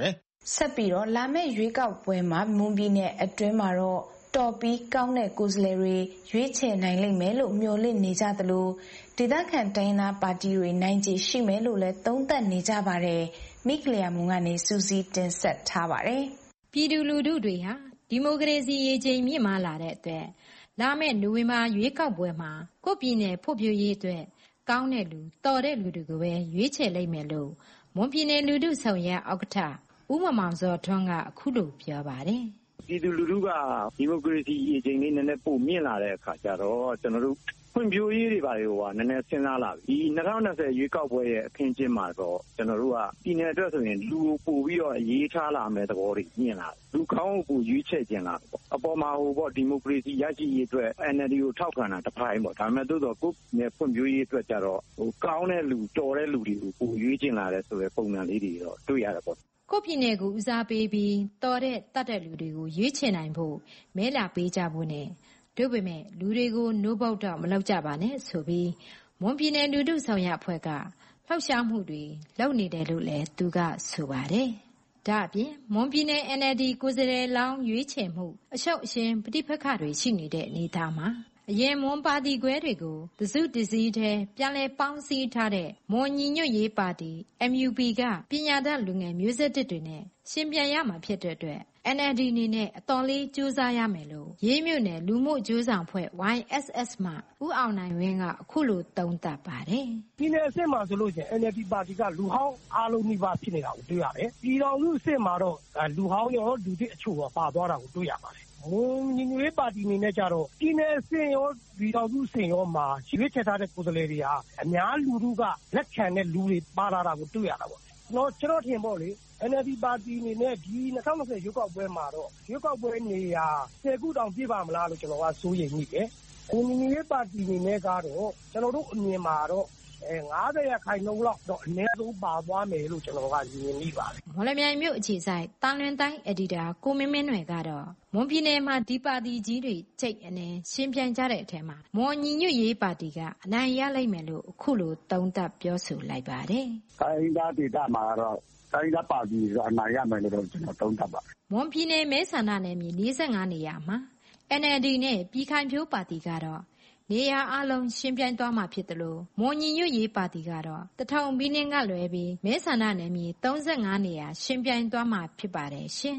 ဆက်ပြီးတော့လာမယ့်ရွေးကောက်ပွဲမှာမွန်ပြည်နယ်အတွင်းမှာတော့တော်ပြီးကောင်းတဲ့ကိုယ်စားလှယ်တွေရွေးချယ်နိုင်လိမ့်မယ်လို့မျှော်လင့်နေကြသလိုဒေသခံတိုင်းသားပါတီတွေနိုင်ခြေရှိမယ်လို့လည်းသုံးသပ်နေကြပါတယ်။မိကလျာမုံကနေစူးစီးတင်ဆက်ထားပါတယ်။ပြည်သူလူထုတွေဟာဒီမိုကရေစီရေချိန်မြင့်မားလာတဲ့အတွက်လာမယ့်နိုဝင်ဘာရွေးကောက်ပွဲမှာကိုယ့်ပြည်နယ်ဖွံ့ဖြိုးရေးအတွက်ကောင်းတဲ့လူတော်တဲ့လူတွေကိုပဲရွေးချယ်လိုက်မယ်လို့မွန်ပြည်နယ်လူထုဆောင်ရွက်ဥက္ကဋ္ဌဦးမမောင်စောထွန်းကအခုလိုပြောပါတယ်။ပြည်သူလူထုကဒီမိုကရေစီရေချိန်လေးနည်းနည်းပိုမြင့်လာတဲ့အခါကျတော့ကျွန်တော်တို့ဖွံ့ဖြိုးရေးတွေပါတွေကနည်းနည်းစဉ်းစားလာပြီ။ဒီ၂၀၂၀ရွေးကောက်ပွဲရဲ့အခင်းအကျင်းမှာတော့ကျွန်တော်တို့ကပြည်နယ်အတွက်ဆိုရင်လူကိုပို့ပြီးတော့အရေးထားလာမယ်သဘောတွေမြင်လာတယ်။လူကောင်းကိုရွေးချယ်ခြင်းလာပေါ့။အပေါ်မှာဟိုပေါ့ဒီမိုကရေစီရရှိရေးအတွက် N L D ကိုထောက်ခံတာတစ်ပိုင်းပေါ့။ဒါပေမဲ့သို့တော့ကိုယ်နဲ့ဖွံ့ဖြိုးရေးအတွက်ကြတော့ဟိုကောင်းတဲ့လူတော်တဲ့လူတွေကိုပို့ရွေးခြင်းလာတဲ့ဆိုတဲ့ပုံစံလေးတွေတော့တွေ့ရတာပေါ့။ကိုယ့်ပြည်နယ်ကိုဦးစားပေးပြီးတော်တဲ့တတ်တဲ့လူတွေကိုရွေးချယ်နိုင်ဖို့မဲလာပေးကြဖို့နဲ့တို့ပေမဲ့လူတွေကိုနိုးပေါက်တော့မလောက်ကြပါနဲ့ဆိုပြီးမွန်ပြည်နယ်လူထုဆောင်ရအဖွဲ့ကလှောက်ရှားမှုတွေလုပ်နေတယ်လို့လည်းသူကဆိုပါတယ်။ဒါအပြင်မွန်ပြည်နယ် N L D ကိုယ်စားလှယ်လောင်းရွေးချယ်မှုအရှုပ်အရှင်းပဋိပက္ခတွေရှိနေတဲ့အနေအထားမှာအရင်မွန်ပါတီခွဲတွေကိုတစုတစည်းထဲပြန်လည်ပေါင်းစည်းထားတဲ့မွန်ညီညွတ်ရေးပါတီ M U P ကပညာတတ်လူငယ်မျိုးဆက်တစ်တွေနဲ့ရှင်ပြန်ရမှာဖြစ်တဲ့အတွက် N L D အနေနဲ့အတော်လေးကြိုးစားရမယ်လို့ရေးမြို့နယ်လူမှုကြိုးဆောင်ဖွဲ့ Y S S မှဦးအောင်နိုင်ဝင်းကအခုလိုသုံးသပ်ပါတယ်။ပြည်နယ်အဆင့်မှာဆိုလို့ရှိရင် N L D ပါတီကလူဟောင်းအားလုံးနှိပါဖြစ်နေတာကိုတွေ့ရတယ်။ပြည်တော်စုအဆင့်မှာတော့လူဟောင်းရောလူသစ်အချို့ရောပါသွားတာကိုတွေ့ရပါတယ်။မွန်ညီညွတ်ရေးပါတီအနေနဲ့ကြတော့ပြည်နယ်အဆင့်ရောပြည်တော်စုအဆင့်ရောမှာရွေးချယ်ထားတဲ့ကိုယ်စားလှယ်တွေဟာအများလူထုကလက်ခံတဲ့လူတွေပါလာတာကိုတွေ့ရတာပေါ့။ကျွန်တော်ကျွန်တော်ထင်ပေါ့လေN L D ပါတီအနေနဲ့ဒီ၂၀၂၀ရွေးကောက်ပွဲမှာတော့ရွေးကောက်ပွဲနေရာဆယ်ခုတောင်ပြည့်ပါမလားလို့ကျွန်တော်ကစိုးရိမ်မိတယ်။ကိုမြင့်ရေးပါတီအနေနဲ့ကတော့ကျွန်တော်တို့အမြင်မှာတော့အဲ၅၀ရာခိုင်နှုန်းလောက်တော့အနည်းဆုံးပါသွားမယ်လို့ကျွန်တော်ကမြင်မိပါတယ်။မော်လမြိုင်မြို့အခြေဆိုင်တာလွင်တိုင်းအက်ဒီတာကိုမင်းမင်းနွယ်ကတော့မွန်ပြည်နယ်မှာဒီပါတီကြီးတွေချိတ်အနေရှင်ပြိုင်ကြတဲ့အထက်မှာမွန်ညီညွတ်ရေးပါတီကအနိုင်ရလိမ့်မယ်လို့အခုလိုသုံးသပ်ပြောဆိုလိုက်ပါတယ်။ခိုင်သားဒေတာမှာတော့တိုင်းသားပါတီကအနိုင်ရမယ်လို့ကျွန်တော်သုံးသပ်ပါတယ်။မွန်ပြည်နယ်မဲဆန္ဒနယ်မြေ၄၅နေရာမှာ N L D နဲ့ပြည်ခိုင်ဖြိုးပါတီကတော့နေရာအလုံးရှင်ပြိုင်သွားမှာဖြစ်တယ်လို့မွန်ညီညွတ်ရေးပါတီကတော့တထောင်ဘီနင်းကလွဲပြီးမဲဆန္ဒနယ်မြေ၃၅နေရာရှင်ပြိုင်သွားမှာဖြစ်ပါတယ်ရှင်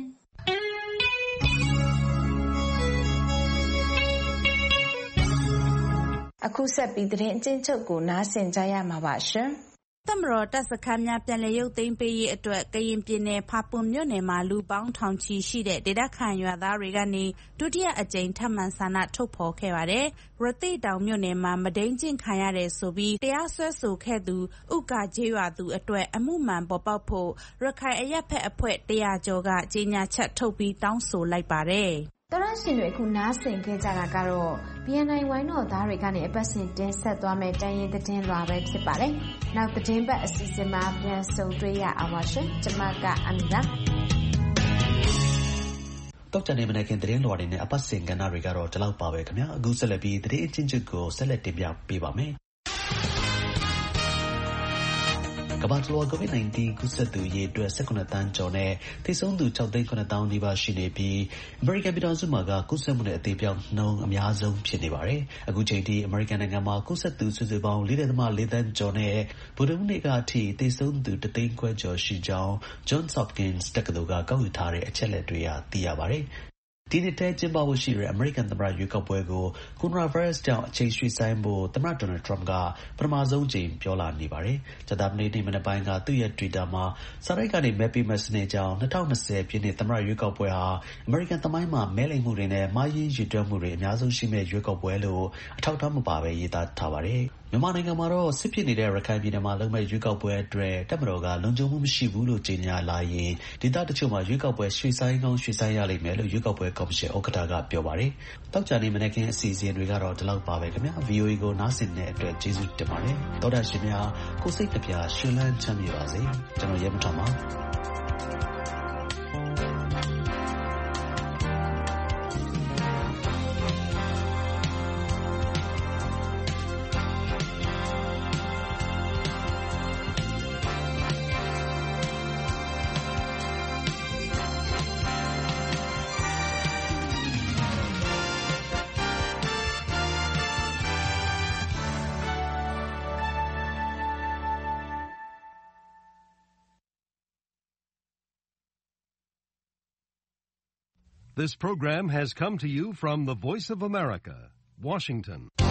။အခုဆက်ပြီးသတင်းအကျဉ်းချုပ်ကိုနားဆင်ကြရမှာပါရှင်။တပ်မတော်တပ်စခန်းများပြန်လည်ရုပ်သိမ်းပေးရေးအတွက်ကရင်ပြည်နယ်ဖာပွန်မြို့နယ်မှာလူပေါင်းထောင်ချီရှိတဲ့ဒေသခံရွာသားတွေကနေဒုတိယအကြိမ်ထပ်မံဆန္ဒထုတ်ဖော်ခဲ့ပါတယ်။ရသေ့တောင်မြို့နယ်မှာမဒိန်ကျင့်ခံရတယ်ဆိုပြီးတရားစွဲဆိုခဲ့သူဥက္ကာကျေးရွာသူအတွက်အမှုမှန်ပေါ်ပေါက်ဖို့ရခိုင်အရပ်ဖက်အဖွဲ့တရာကျော်ကကြေညာချက်ထုတ်ပြီးတောင်းဆိုလိုက်ပါတယ်။တော်ရရှင်တွေအခုနားဆင်ခဲ့ကြတာကတော့ B N I ဝိုင်းတော်သားတွေကနေအပတ်စဉ်တင်ဆက်သွားမယ့်တိုင်းရင်းသတင်းလွှာပဲဖြစ်ပါတယ်။နောက်သတင်းပတ်အစီအစဉ်မှာပြန်ဆုံတွေ့ရအောင်ပါရှင်။ကျွန်မကအမီပါ။တောက်ကြနေမနေ့ကသတင်းလွှာတွေနဲ့အပတ်စဉ်ကဏ္ဍတွေကတော့ဒီလောက်ပါပဲခင်ဗျာ။အခုဆက်လက်ပြီးသတင်းအချင်းချင်းကိုဆက်လက်တင်ပြပေးပါမယ်။ကမ္ဘာတလွှာ ကိုဗစ်-19 ကူးစက်သူအရေအတွက် ၁၇ သန်းကျော်နဲ့သေဆုံးသူ ၆ သိန်း ၇ သောင်းနီးပါးရှိနေပြီးအမေရိကန်ပြည်ထောင်စုမှာကကူးစက်မှုနဲ့အသေအပျောက်နှုန်းအများဆုံးဖြစ်နေပါတယ်။အခုချိန်ထိအမေရိကန်နိုင်ငံမှာကူးစက်သူစုစုပေါင်း ၄.၄ သန်းကျော်နဲ့ဗုဒ္ဓဟူးနေ့ကအထိသေဆုံးသူတစ်သိန်းခွဲကျော်ရှိကြောင်း Johns Hopkins တက္ကသိုလ်ကကောက်ယူထားတဲ့အချက်အလက်တွေအရသိရပါတယ်။ဒီနှစ်ထဲကျင်းပဖို့ရှိတဲ့အမေရိကန်သမ္မတရွေးကောက်ပွဲကိုကိုရိုနာဗိုင်းရပ်စ်ကြောင့်အချိန်ရွှေ့ဆိုင်းဖို့သမ္မတဒေါ်နယ်ထရမ့်ကပထမဆုံးချိန်ပြောလာနေပါတယ်။ကြာသပတေးနေ့မနက်ပိုင်းကသူ့ရဲ့ Twitter မှာစာတိုက်ကနေမဲပေးမဲ့စနစ်ကြောင့်၂၀၂၀ပြည့်နှစ်သမ္မတရွေးကောက်ပွဲဟာအမေရိကန်သမိုင်းမှာမဲလိမ်မှုတွေနဲ့မှားယွင်းရည်တွက်မှုတွေအများဆုံးရှိမဲ့ရွေးကောက်ပွဲလို့အထောက်အထားမပါဘဲရေးသားထားပါတယ်။မြန်မာနိုင်ငံမှာတော့စစ်ဖြစ်နေတဲ့ရခိုင်ပြည်နယ်မှာလုပ်မဲ့ရွေးကောက်ပွဲအတွက်တပ်မတော်ကလုံခြုံမှုမရှိဘူးလို့ကြေညာလာရင်ဒေသတချို့မှာရွေးကောက်ပွဲရွှေ့ဆိုင်းကောင်းရွှေ့ဆိုင်းရလိမ့်မယ်လို့ရွေးကောက်ပွဲကော်မရှင်ဥက္ကဋ္ဌကပြောပါတယ်။တောက်ကြနေမနေ့ကအစီအစဉ်တွေကတော့ဒီလောက်ပါပဲခင်ဗျာ။ V O A ကိုနားဆင်တဲ့အတွက်ကျေးဇူးတင်ပါတယ်။သောတာရှင်များကိုစိတ်နှပြရှင်လန်းချမ်းမြေပါစေ။ကျွန်တော်ရဲမထောင်ပါ။ This program has come to you from the Voice of America, Washington.